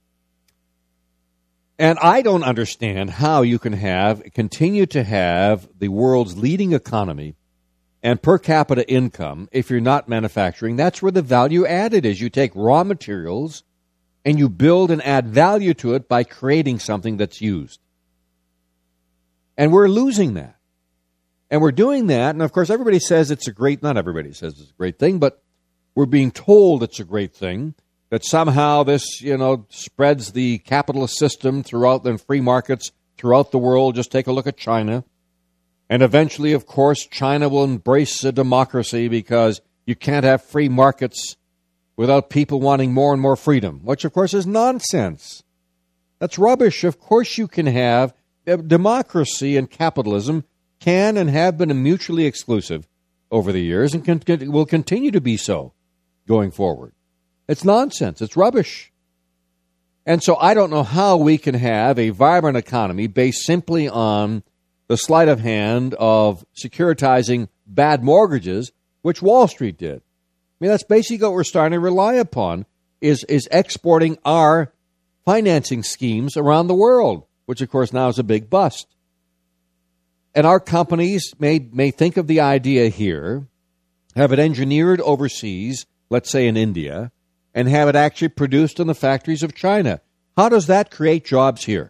And I don't understand how you can have continue to have the world's leading economy and per capita income if you're not manufacturing. That's where the value added is. You take raw materials and you build and add value to it by creating something that's used. And we're losing that. And we're doing that, and of course everybody says it's a great, not everybody says it's a great thing, but we're being told it's a great thing, that somehow this, you know, spreads the capitalist system throughout the free markets throughout the world. Just take a look at China. And eventually, of course, China will embrace a democracy because you can't have free markets without people wanting more and more freedom, which, of course, is nonsense. That's rubbish. Of course you can have democracy and capitalism can and have been mutually exclusive over the years and can, can, will continue to be so going forward. It's nonsense. It's rubbish. And so I don't know how we can have a vibrant economy based simply on the sleight of hand of securitizing bad mortgages, which Wall Street did. I mean, that's basically what we're starting to rely upon, is, is exporting our financing schemes around the world, which, of course, now is a big bust. And our companies may, may think of the idea here, have it engineered overseas, let's say in India, and have it actually produced in the factories of China. How does that create jobs here?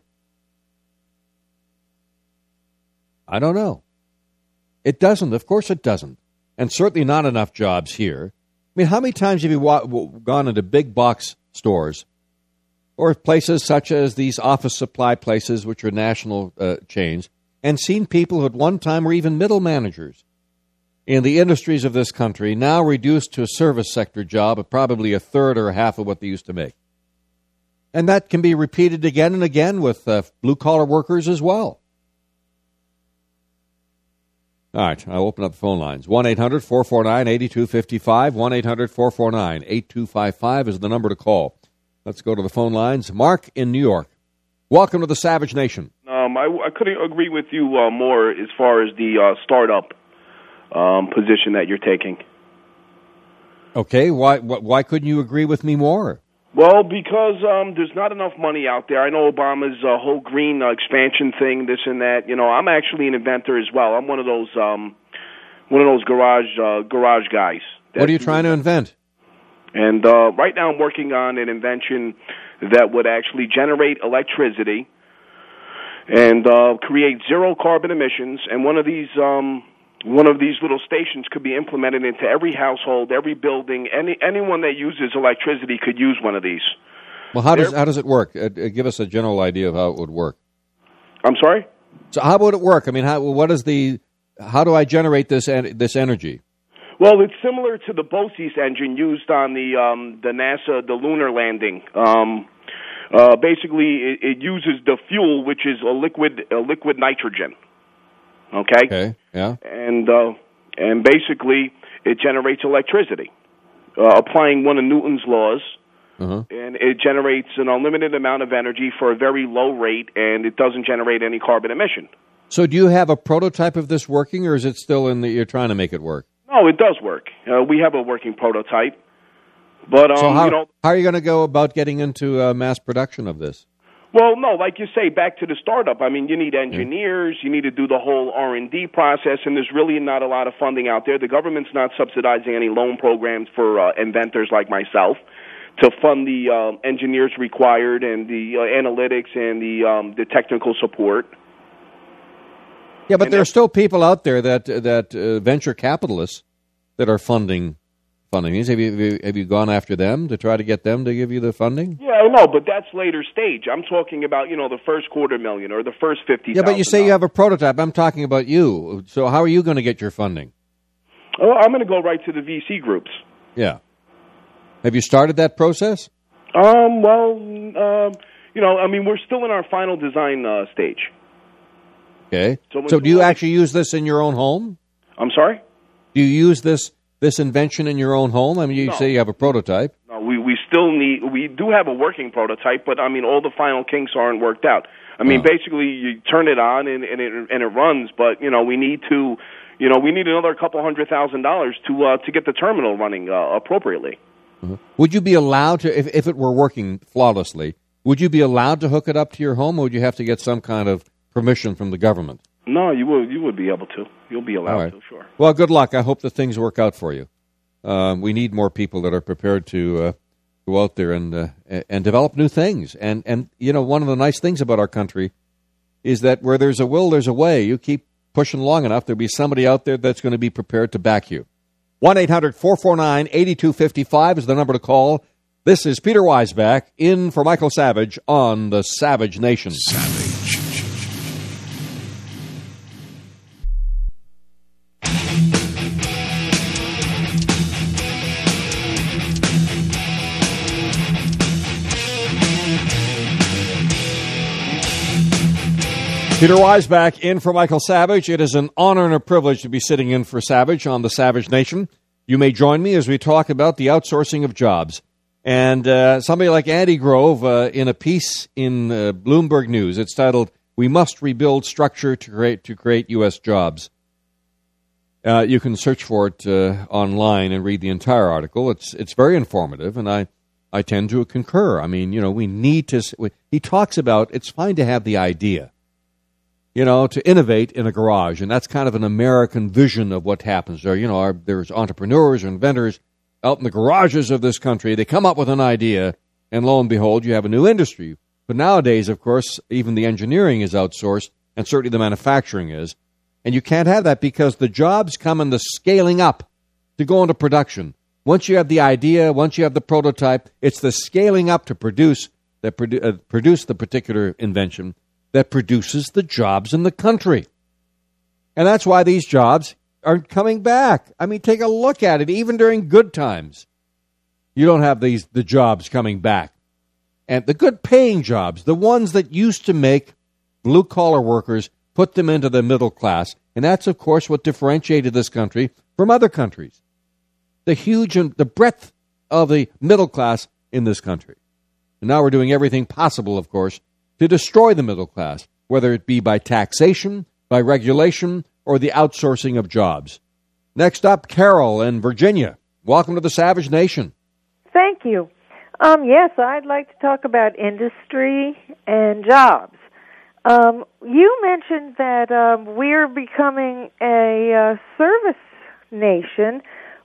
I don't know. It doesn't. Of course it doesn't. And certainly not enough jobs here. I mean, how many times have you wa- gone into big box stores or places such as these office supply places, which are national uh, chains, and seen people who at one time were even middle managers in the industries of this country, now reduced to a service sector job of probably a third or a half of what they used to make? And that can be repeated again and again with uh, blue-collar workers as well. All right, I'll open up the phone lines. one eight hundred four four nine eight two five five. one eight hundred four four nine eight two five five is the number to call. Let's go to the phone lines. Mark in New York. Welcome to the Savage Nation. Um, I, I couldn't agree with you uh, more as far as the uh, startup um, position that you're taking. Okay, why why couldn't you agree with me more? Well, because um, there's not enough money out there. I know Obama's uh, whole green uh, expansion thing, this and that. You know, I'm actually an inventor as well. I'm one of those um, one of those garage uh, garage guys What are you trying to invent? And uh, right now I'm working on an invention that would actually generate electricity and uh, create zero carbon emissions. And one of these um, one of these little stations could be implemented into every household, every building. Any anyone that uses electricity could use one of these. Well, how does how does it work? Uh, give us a general idea of how it would work. I'm sorry? So how would it work? I mean, how what is the how do I generate this en- this energy? Well, it's similar to the BOCES engine used on the um, the NASA the lunar landing. Um, uh, basically, it, it uses the fuel, which is a liquid a liquid nitrogen. Okay. Okay. Yeah. And uh, and basically, it generates electricity, uh, applying one of Newton's laws. Uh-huh. And it generates an unlimited amount of energy for a very low rate, and it doesn't generate any carbon emission. So, do you have a prototype of this working, or is it still in the? You're trying to make it work? No, it does work. Uh, we have a working prototype. But, um, so how, you know, how are you going to go about getting into uh, mass production of this? Well, no, like you say, back to the startup. I mean, you need engineers, you need to do the whole R and D process, and there's really not a lot of funding out there. The government's not subsidizing any loan programs for uh, inventors like myself to fund the uh, engineers required and the uh, analytics and the um, the technical support. Yeah, but and there are still people out there that that uh, venture capitalists that are funding funding these. Have you, have you have you gone after them to try to get them to give you the funding? Yeah, I know, but that's later stage. I'm talking about, you know, the first quarter million or the first fifty. Yeah, but you say you have a prototype. I'm talking about you. So how are you going to get your funding? Oh, I'm going to go right to the V C groups. Yeah. Have you started that process? Um. Well, um. You know, I mean, we're still in our final design uh, stage. Okay. So, So do you actually use this in your own home? I'm sorry? Do you use this this invention in your own home? I mean, you No. say you have a prototype. No, we we still need. We do have a working prototype, but I mean, all the final kinks aren't worked out. I mean, Oh. basically, you turn it on and, and it and it runs, but you know, we need to, you know, we need another couple hundred thousand dollars to uh, to get the terminal running uh, appropriately. Would you be allowed to, if, if it were working flawlessly, would you be allowed to hook it up to your home, or would you have to get some kind of permission from the government? No, you will. You would be able to. You'll be allowed All right. to. Sure. Well, good luck. I hope that things work out for you. Um, we need more people that are prepared to uh, go out there and uh, and develop new things. And and you know, one of the nice things about our country is that where there's a will, there's a way. You keep pushing long enough, there'll be somebody out there that's going to be prepared to back you. one eight hundred four four nine eight two five five is the number to call. This is Peter Weisbach in for Michael Savage on the Savage Nation. Savage. Peter Weisbach in for Michael Savage. It is an honor and a privilege to be sitting in for Savage on the Savage Nation. You may join me as we talk about the outsourcing of jobs. And uh, somebody like Andy Grove, uh, in a piece in uh, Bloomberg News, it's titled, "We Must Rebuild Structure to Create to Create U S Jobs." Uh, you can search for it uh, online and read the entire article. It's it's very informative, and I, I tend to concur. I mean, you know, we need to... He talks about it's fine to have the idea, you know, to innovate in a garage. And that's kind of an American vision of what happens there. You know, our, there's entrepreneurs or inventors out in the garages of this country. They come up with an idea, and lo and behold, you have a new industry. But nowadays, of course, even the engineering is outsourced, and certainly the manufacturing is. And you can't have that because the jobs come in the scaling up to go into production. Once you have the idea, once you have the prototype, it's the scaling up to produce that produ- uh, produce the particular invention that produces the jobs in the country. And that's why these jobs aren't coming back. I mean, take a look at it. Even during good times, you don't have these the jobs coming back. And the good paying jobs, the ones that used to make blue-collar workers, put them into the middle class. And that's, of course, what differentiated this country from other countries. The huge and the breadth of the middle class in this country. And now we're doing everything possible, of course, to destroy the middle class, whether it be by taxation, by regulation, or the outsourcing of jobs. Next up, Carol in Virginia. Welcome to the Savage Nation. Thank you. Um, yes, I'd like to talk about industry and jobs. Um, you mentioned that um, we're becoming a uh, service nation.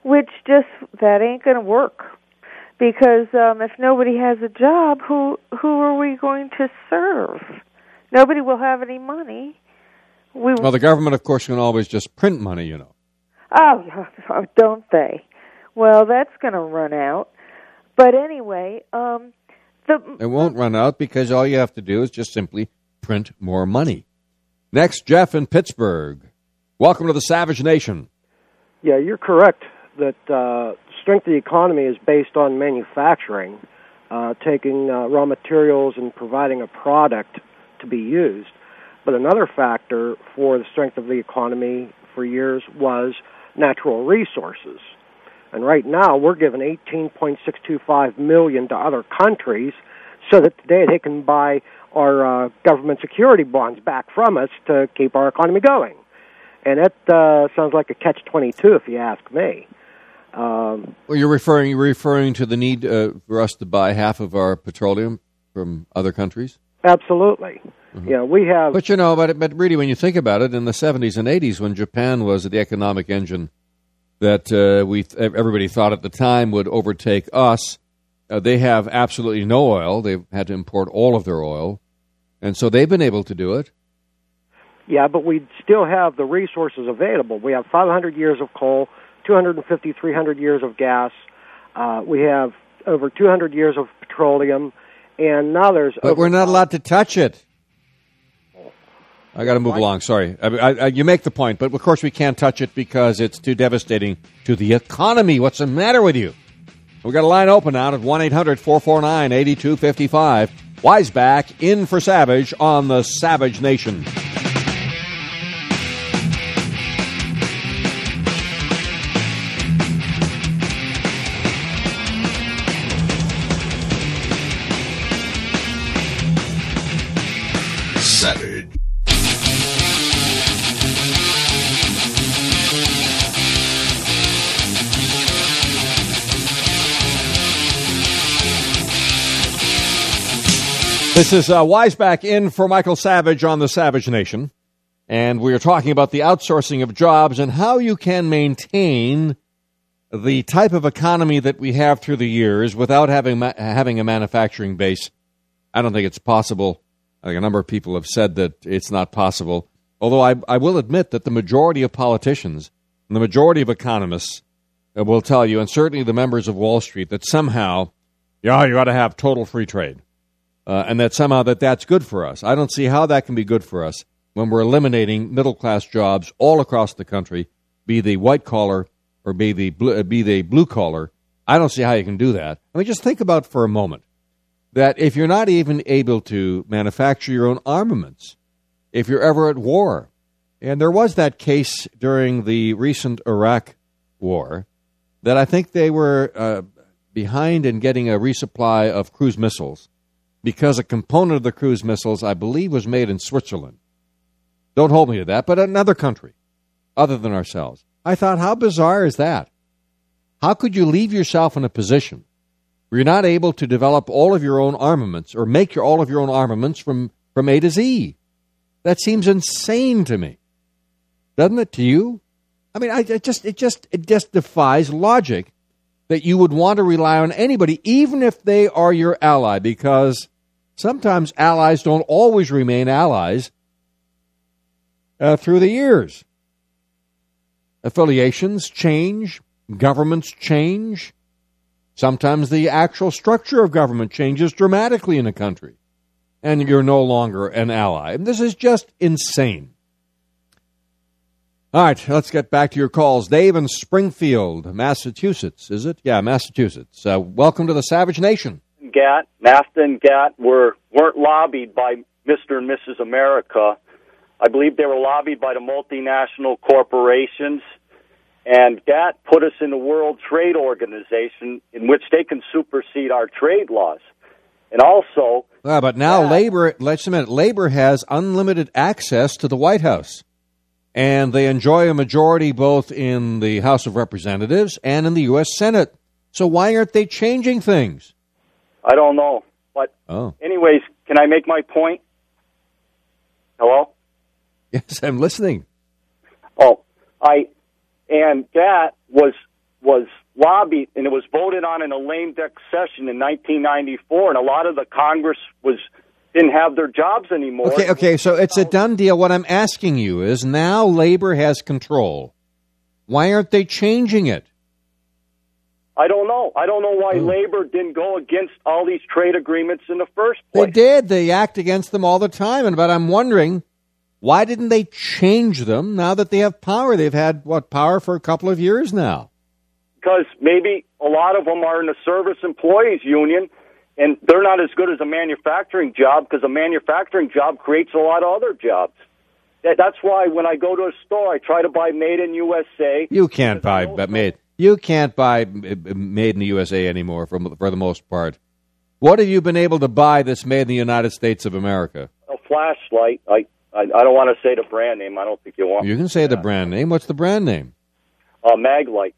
which just, that ain't going to work. Because um, if nobody has a job, who who are we going to serve? Nobody will have any money. We well, the government, of course, can always just print money, you know. Oh, don't they? Well, that's going to run out. But anyway, um, the it won't run out because all you have to do is just simply print more money. Next, Jeff in Pittsburgh. Welcome to the Savage Nation. Yeah, you're correct that uh, strength of the economy is based on manufacturing, uh, taking uh, raw materials and providing a product to be used. But another factor for the strength of the economy for years was natural resources. And right now we're giving eighteen point six two five million dollars to other countries so that today they can buy our uh, government security bonds back from us to keep our economy going. And that uh, sounds like a catch twenty-two if you ask me. Um, well, you're referring you're referring to the need uh, for us to buy half of our petroleum from other countries? Absolutely. Mm-hmm. Yeah, we have. But you know, but but really, when you think about it, in the seventies and eighties, when Japan was the economic engine that uh, we everybody thought at the time would overtake us, uh, they have absolutely no oil. They've had to import all of their oil, and so they've been able to do it. Yeah, but we still have the resources available. We have five hundred years of coal, two hundred fifty, three hundred years of gas. Uh, we have over two hundred years of petroleum, and now there's. But we're not allowed to touch it. I got to move along. Sorry, I, I, I, you make the point, but of course we can't touch it because it's too devastating to the economy. What's the matter with you? We got a line open out at one eight hundred four four nine eight two five five. Wiseback in for Savage on the Savage Nation. Savage. This is uh, Wiseback in for Michael Savage on the Savage Nation, and we are talking about the outsourcing of jobs and how you can maintain the type of economy that we have through the years without having ma- having a manufacturing base. I don't think it's possible. Like a number of people have said that it's not possible, although I, I will admit that the majority of politicians and the majority of economists uh, will tell you, and certainly the members of Wall Street, that somehow, yeah, you got to have total free trade. Uh, and that somehow that that's good for us. I don't see how that can be good for us when we're eliminating middle-class jobs all across the country, be they white-collar or be they blue, uh, be they blue-collar. I don't see how you can do that. I mean, just think about for a moment that if you're not even able to manufacture your own armaments, if you're ever at war, and there was that case during the recent Iraq war, that I think they were uh, behind in getting a resupply of cruise missiles, because a component of the cruise missiles, I believe, was made in Switzerland. Don't hold me to that, but another country other than ourselves. I thought, how bizarre is that? How could you leave yourself in a position where you're not able to develop all of your own armaments or make your, all of your own armaments from, from A to Z? That seems insane to me. Doesn't it to you? I mean, I, I just it just it just defies logic that you would want to rely on anybody, even if they are your ally, because sometimes allies don't always remain allies uh, through the years. Affiliations change, governments change. Sometimes the actual structure of government changes dramatically in a country, and you're no longer an ally. And this is just insane. All right, let's get back to your calls. Dave in Springfield, Massachusetts, is it? Yeah, Massachusetts. Uh, welcome to the Savage Nation. GATT, NAFTA and GATT were, weren't lobbied by Mister and Missus America. I believe they were lobbied by the multinational corporations. And GATT put us in the World Trade Organization, in which they can supersede our trade laws. And also... Well, but now GATT, labor, let's a minute, labor has unlimited access to the White House. And they enjoy a majority both in the House of Representatives and in the U S Senate. So why aren't they changing things? I don't know. But oh. anyways, can I make my point? Hello? Yes, I'm listening. Oh, I and GATT was was lobbied, and it was voted on in a lame duck session in nineteen ninety-four, and a lot of the Congress was didn't have their jobs anymore. Okay, okay, so it's a done deal. What I'm asking you is now labor has control. Why aren't they changing it? I don't know. I don't know why mm. labor didn't go against all these trade agreements in the first place. They did. They act against them all the time. And but I'm wondering, why didn't they change them now that they have power? They've had, what, power for a couple of years now? Because maybe a lot of them are in the service employees union, and they're not as good as a manufacturing job because a manufacturing job creates a lot of other jobs. That, that's why when I go to a store, I try to buy made in U S A. You can't buy but made. You can't buy made in the U S A anymore for, for the most part. What have you been able to buy that's made in the United States of America? A flashlight. I I, I don't want to say the brand name. I don't think you want. You can say the brand name. What's the brand name? Uh, Maglite.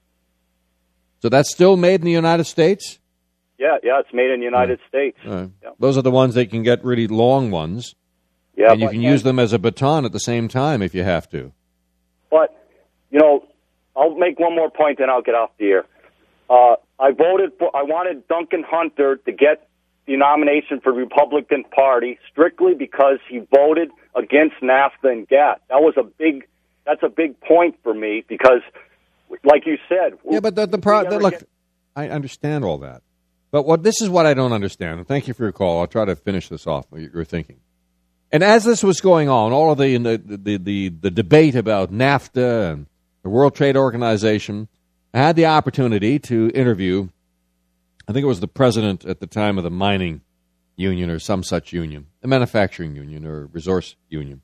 So that's still made in the United States? Yeah, yeah, it's made in the United yeah. States. Right. Yeah. Those are the ones that can get really long ones. Yeah, and you can use them as a baton at the same time if you have to. But, you know, I'll make one more point, then I'll get off the air. Uh, I voted for, I wanted Duncan Hunter to get the nomination for the Republican Party strictly because he voted against NAFTA and GATT. That was a big, that's a big point for me because, like you said. Yeah, but the, the pro- the, look, get- I understand all that. But what this is what I don't understand. And thank you for your call. I'll try to finish this off, what you're thinking. And as this was going on, all of the the, the, the, the debate about NAFTA and the World Trade Organization, I had the opportunity to interview, I think it was the president at the time of the mining union or some such union, the manufacturing union or resource union,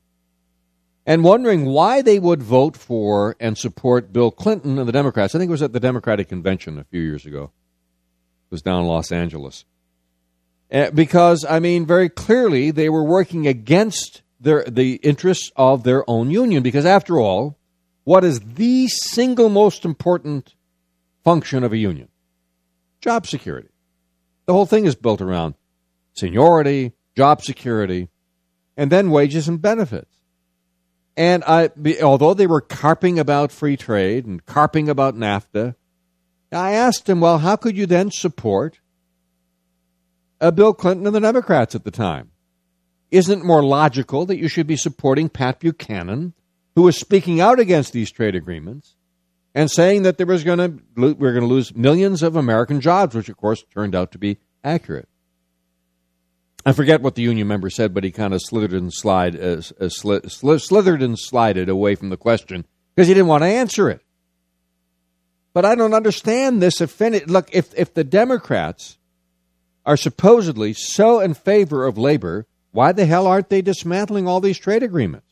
and wondering why they would vote for and support Bill Clinton and the Democrats. I think it was at the Democratic Convention a few years ago. It was down in Los Angeles. Uh, because, I mean, very clearly they were working against their, the interests of their own union. Because, after all, what is the single most important function of a union? Job security. The whole thing is built around seniority, job security, and then wages and benefits. And I, although they were carping about free trade and carping about NAFTA, I asked him, well, how could you then support Uh, Bill Clinton and the Democrats at the time? Isn't it more logical that you should be supporting Pat Buchanan, who was speaking out against these trade agreements and saying that there was going to we're going to lose millions of American jobs, which of course turned out to be accurate. I forget what the union member said, but he kind of slithered and slide uh, uh, sli- sli- slithered and slided away from the question because he didn't want to answer it. But I don't understand this. Offended. Look, if if the Democrats are supposedly so in favor of labor, why the hell aren't they dismantling all these trade agreements?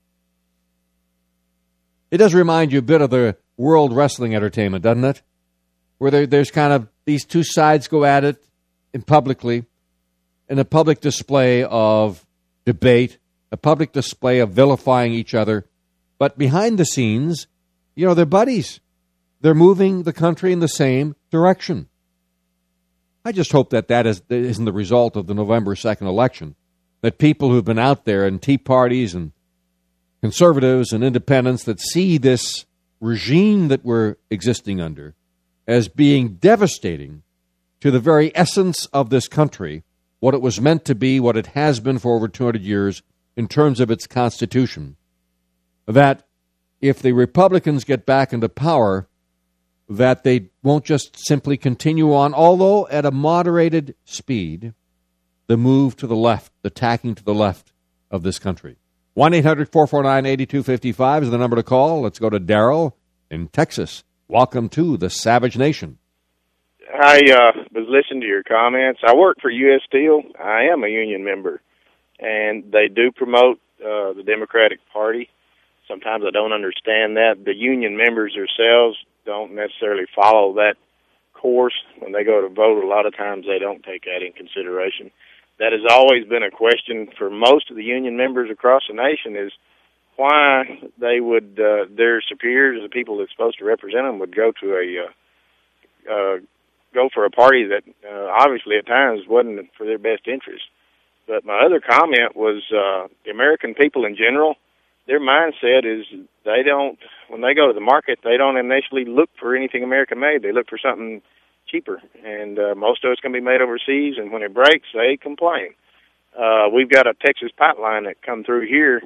It does remind you a bit of the World Wrestling Entertainment, doesn't it? Where there, there's kind of these two sides go at it in publicly, in a public display of debate, a public display of vilifying each other. But behind the scenes, you know, they're buddies. They're moving the country in the same direction. I just hope that that is, isn't the result of the November second election, that people who've been out there and Tea Parties and conservatives and independents that see this regime that we're existing under as being devastating to the very essence of this country, what it was meant to be, what it has been for over two hundred years in terms of its Constitution, that if the Republicans get back into power, that they won't just simply continue on, although at a moderated speed, the move to the left, the tacking to the left of this country. one eight hundred four four nine eight two five five is the number to call. Let's go to Daryl in Texas. Welcome to the Savage Nation. I uh, was listening to your comments. I work for U S Steel. I am a union member, and they do promote uh, the Democratic Party. Sometimes I don't understand that. The union members themselves don't necessarily follow that course. When they go to vote, a lot of times they don't take that in consideration. That has always been a question for most of the union members across the nation, is why they would, uh, their superiors, the people that's supposed to represent them, would go to a, uh, uh, go for a party that uh, obviously at times wasn't for their best interest. But my other comment was uh, the American people in general their mindset is they don't, when they go to the market, they don't initially look for anything American-made. They look for something cheaper, and uh, most of it's going to be made overseas, and when it breaks, they complain. Uh, we've got a Texas pipeline that come through here,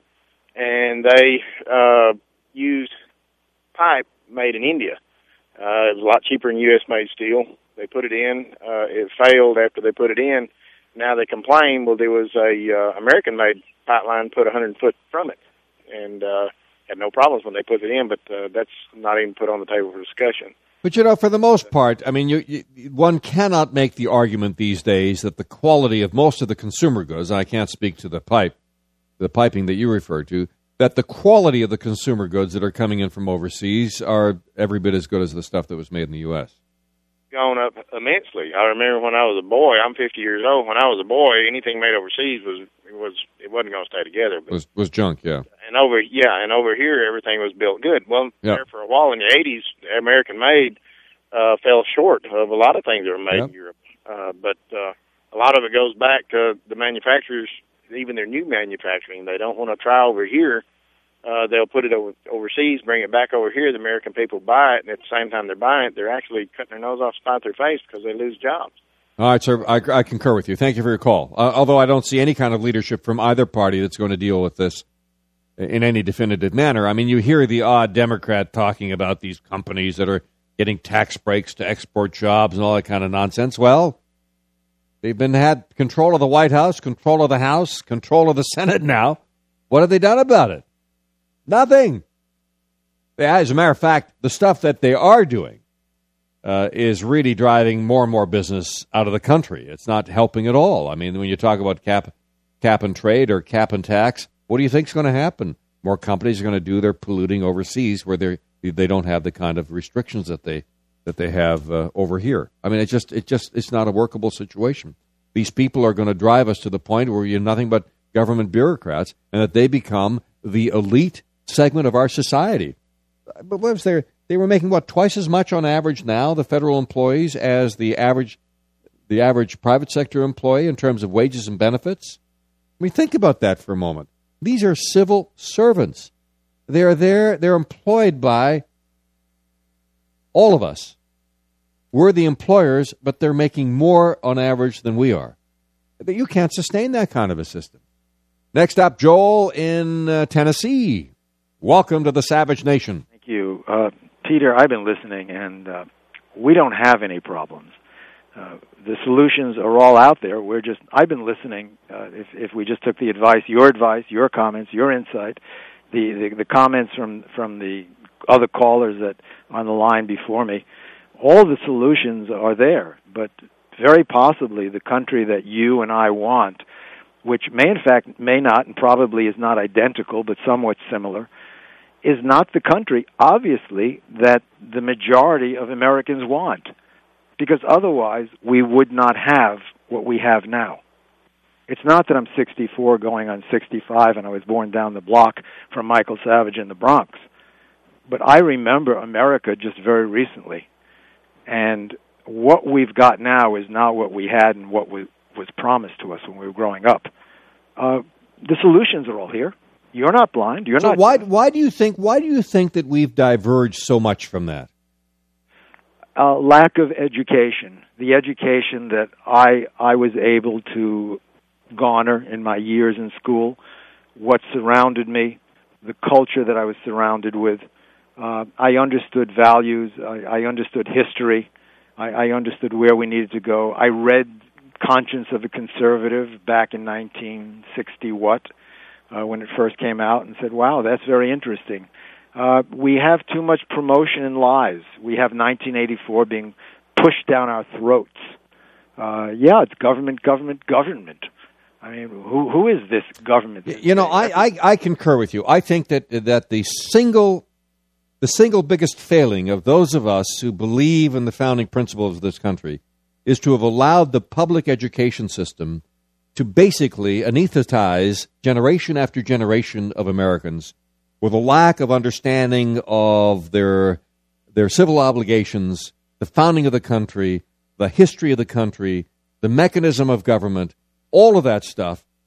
and they uh, used pipe made in India. Uh, it was a lot cheaper than U S-made steel. They put it in. Uh, it failed after they put it in. Now they complain, well, there was a uh, American-made pipeline put one hundred foot from it, and uh, had no problems when they put it in, but uh, that's not even put on the table for discussion. But, you know, for the most part, I mean, you, you, one cannot make the argument these days that the quality of most of the consumer goods, and I can't speak to the pipe, the piping that you refer to, that the quality of the consumer goods that are coming in from overseas are every bit as good as the stuff that was made in the U S Gone up immensely. I remember when I was a boy, I'm fifty years old, when I was a boy, anything made overseas was, was it wasn't going to stay together. But, was was junk, yeah. And over, yeah, and over here, everything was built good. Well, yeah. there for a while in the eighties, American-made uh, fell short of a lot of things that were made Yep. in Europe. Uh, but uh, a lot of it goes back to the manufacturers, even their new manufacturing. They don't want to try over here. Uh, they'll put it over, overseas, bring it back over here. The American people buy it, and at the same time they're buying it, they're actually cutting their nose off, spite their face because they lose jobs. All right, sir, I, I concur with you. Thank you for your call. Uh, although I don't see any kind of leadership from either party that's going to deal with this in any definitive manner. I mean, you hear the odd Democrat talking about these companies that are getting tax breaks to export jobs and all that kind of nonsense. Well, they've been had control of the White House, control of the House, control of the Senate now. What have they done about it? Nothing. As a matter of fact, the stuff that they are doing uh, is really driving more and more business out of the country. It's not helping at all. I mean, when you talk about cap, cap and trade or cap and tax, what do you think is going to happen? More companies are going to do their polluting overseas where they they don't have the kind of restrictions that they that they have uh, over here. I mean, it just it just it's not a workable situation. These people are going to drive us to the point where you're nothing but government bureaucrats, and that they become the elite segment of our society. But what was there? They were making what, twice as much on average now, the federal employees, as the average the average private sector employee in terms of wages and benefits. I mean, think about that for a moment. These are civil servants. They are there. They're employed by all of us. We're the employers, but they're making more on average than we are. But you can't sustain that kind of a system. Next up, Joel in uh, Tennessee. Welcome to the Savage Nation. Thank you. Uh, Peter, I've been listening, and uh, we don't have any problems. Uh, the solutions are all out there. We're just, I've been listening. Uh, if, if we just took the advice, your advice, your comments, your insight, the, the, the comments from, from the other callers that on the line before me, all the solutions are there. But very possibly the country that you and I want, which may in fact, may not, and probably is not identical, but somewhat similar, is not the country, obviously, that the majority of Americans want. Because otherwise, we would not have what we have now. It's not that I'm sixty-four going on sixty-five and I was born down the block from Michael Savage in the Bronx. But I remember America just very recently. And what we've got now is not what we had and what we, was promised to us when we were growing up. Uh, the solutions are all here. You're not blind. You're so not. Why? Why do you think? Why do you think that we've diverged so much from that? Uh, lack of education. The education that I I was able to garner in my years in school, what surrounded me, the culture that I was surrounded with. Uh, I understood values. I, I understood history. I, I understood where we needed to go. I read Conscience of a Conservative back in nineteen sixty what, uh, when it first came out, and said, wow, that's very interesting. Uh, we have too much promotion and lies. We have nineteen eighty-four being pushed down our throats. Uh, yeah, it's government, government, government. I mean, who who is this government? You know, I, I, I concur with you. I think that that the single the single biggest failing of those of us who believe in the founding principles of this country is to have allowed the public education system to basically anesthetize generation after generation of Americans with a lack of understanding of their their civil obligations, the founding of the country, the history of the country, the mechanism of government, all of that stuff,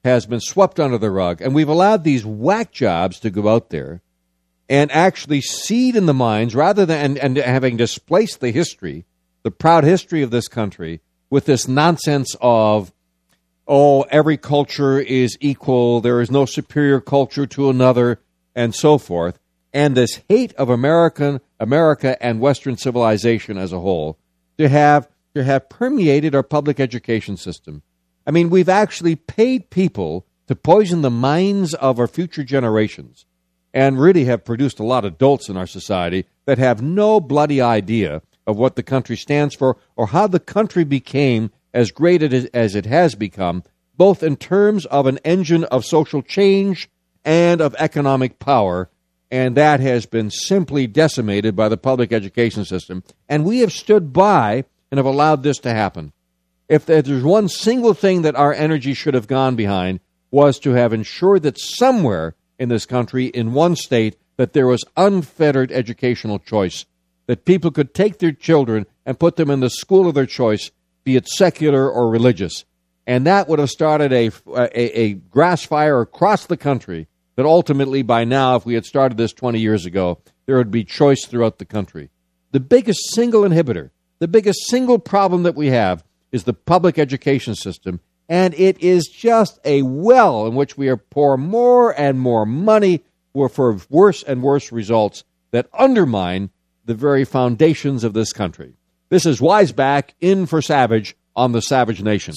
has been swept under the rug, and we've allowed these whack jobs to go out there and actually seed in the minds, rather than and, and having displaced the history, the proud history of this country, with this nonsense of, oh, every culture is equal, there is no superior culture to another, and so forth, and this hate of American America and Western civilization as a whole to have to have permeated our public education system. I mean, we've actually paid people to poison the minds of our future generations, and really have produced a lot of dolts in our society that have no bloody idea of what the country stands for or how the country became as great as it has become, both in terms of an engine of social change and of economic power, and that has been simply decimated by the public education system. And we have stood by and have allowed this to happen. If there's one single thing that our energy should have gone behind, was to have ensured that somewhere in this country, in one state, that there was unfettered educational choice, that people could take their children and put them in the school of their choice, be it secular or religious. And that would have started a, a, a grass fire across the country that ultimately by now, if we had started this twenty years ago, there would be choice throughout the country. The biggest single inhibitor, the biggest single problem that we have is the public education system, and it is just a well in which we are pour more and more money for worse and worse results that undermine the very foundations of this country. This is Wiseback in for Savage on the Savage Nation.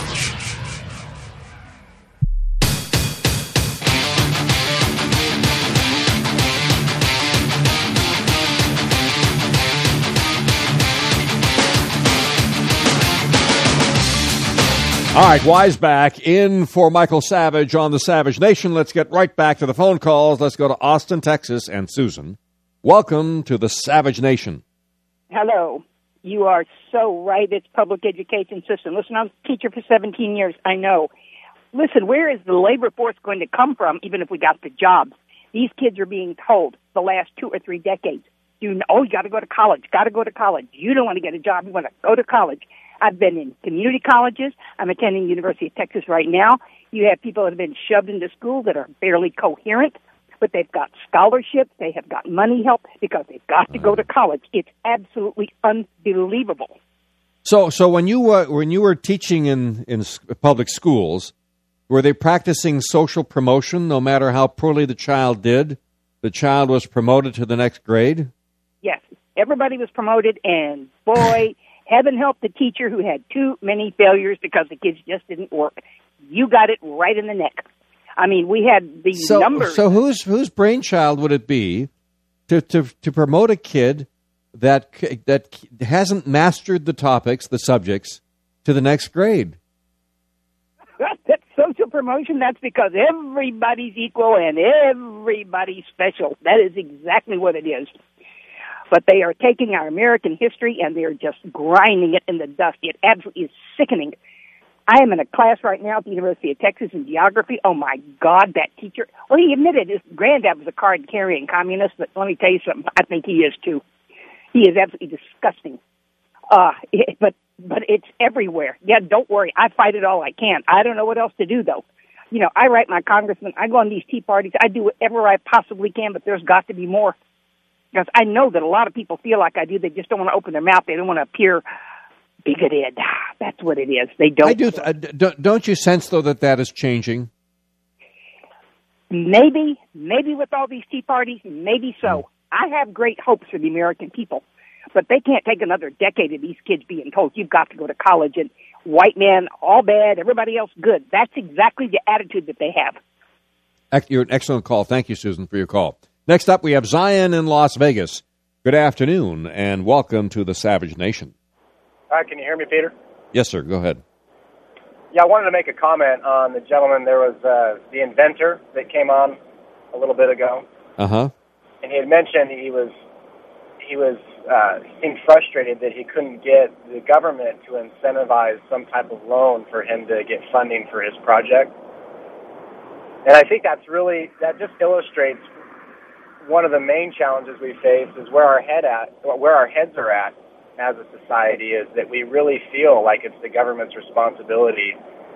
All right, Wiseback in for Michael Savage on the Savage Nation. Let's get right back to the phone calls. Let's go to Austin, Texas, and Susan. Welcome to the Savage Nation. Hello. You are so right. It's public education system. Listen, I was a teacher for seventeen years. I know. Listen, where is the labor force going to come from, even if we got the jobs? These kids are being told the last two or three decades, you know, oh, you got to go to college, got to go to college. You don't want to get a job. You want to go to college. I've been in community colleges. I'm attending the University of Texas right now. You have people that have been shoved into school that are barely coherent, but they've got scholarships. They have got money help because they've got to go to college. It's absolutely unbelievable. So, so when you uh, when you were teaching in in public schools, were they practicing social promotion? No matter how poorly the child did, the child was promoted to the next grade. Yes, everybody was promoted, and boy. Heaven help the teacher who had too many failures because the kids just didn't work. You got it right in the neck. I mean, we had the so, numbers. So whose whose brainchild would it be to, to, to promote a kid that that hasn't mastered the topics, the subjects, to the next grade? That's social promotion. That's because everybody's equal and everybody's special. That is exactly what it is. But they are taking our American history and they're just grinding it in the dust. It absolutely is sickening. I am in a class right now at the University of Texas in geography. Oh, my God, that teacher. Well, he admitted his granddad was a card-carrying communist, but let me tell you something. I think he is, too. He is absolutely disgusting. Uh, it, but but it's everywhere. Yeah, don't worry. I fight it all I can. I don't know what else to do, though. You know, I write my congressman. I go on these tea parties. I do whatever I possibly can, but there's got to be more. Because I know that a lot of people feel like I do. They just don't want to open their mouth. They don't want to appear bigoted. That's what it is. They don't. I do. Uh, don't, don't you sense, though, that that is changing? Maybe. Maybe with all these tea parties, maybe so. I have great hopes for the American people. But they can't take another decade of these kids being told, you've got to go to college, and white men, all bad, everybody else good. That's exactly the attitude that they have. You're an excellent call. Thank you, Susan, for your call. Next up, we have Zion in Las Vegas. Good afternoon, and welcome to the Savage Nation. Hi, can you hear me, Peter? Yes, sir. Go ahead. Yeah, I wanted to make a comment on the gentleman. There was uh, the inventor that came on a little bit ago. Uh-huh. And he had mentioned he was, he was, uh, seemed frustrated that he couldn't get the government to incentivize some type of loan for him to get funding for his project. And I think that's really, that just illustrates one of the main challenges we face is where our head at, where our heads are at as a society, is that we really feel like it's the government's responsibility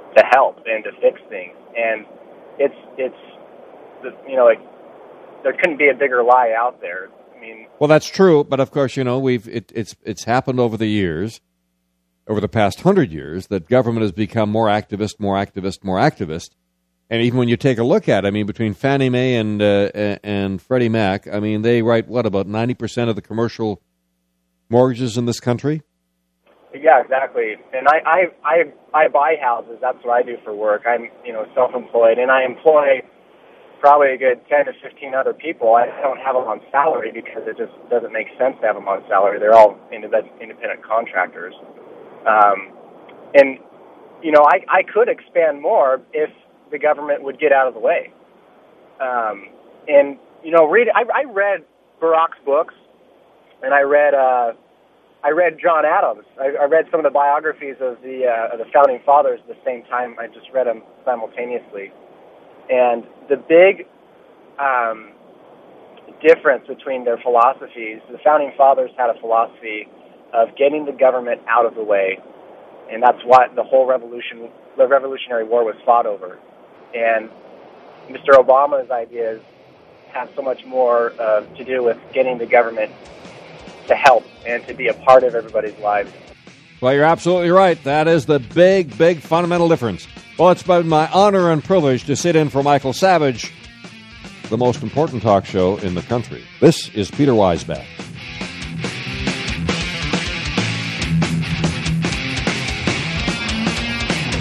to help and to fix things. And it's it's you know like there couldn't be a bigger lie out there. I mean, well, that's true, but of course, you know, we've it, it's it's happened over the years, over the past hundred years, that government has become more activist, more activist, more activist. And even when you take a look at it, I mean, between Fannie Mae and uh, and Freddie Mac, I mean, they write, what, about ninety percent of the commercial mortgages in this country? Yeah, exactly. And I, I, I, I buy houses. That's what I do for work. I'm, you know, self-employed, and I employ probably a good ten to fifteen other people. I don't have them on salary because it just doesn't make sense to have them on salary. They're all independent contractors. Um, and, you know, I, I could expand more if the government would get out of the way. Um, and, you know, read. I, I read Barack's books, and I read uh, I read John Adams. I, I read some of the biographies of the uh, of the founding fathers at the same time. I just read them simultaneously. And the big um, difference between their philosophies, the founding fathers had a philosophy of getting the government out of the way, and that's what the whole revolution, the Revolutionary War was fought over. And Mister Obama's ideas have so much more uh, to do with getting the government to help and to be a part of everybody's lives. Well, you're absolutely right. That is the big, big fundamental difference. Well, it's been my honor and privilege to sit in for Michael Savage, the most important talk show in the country. This is Peter Weisbach.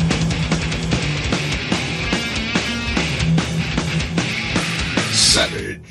Savage.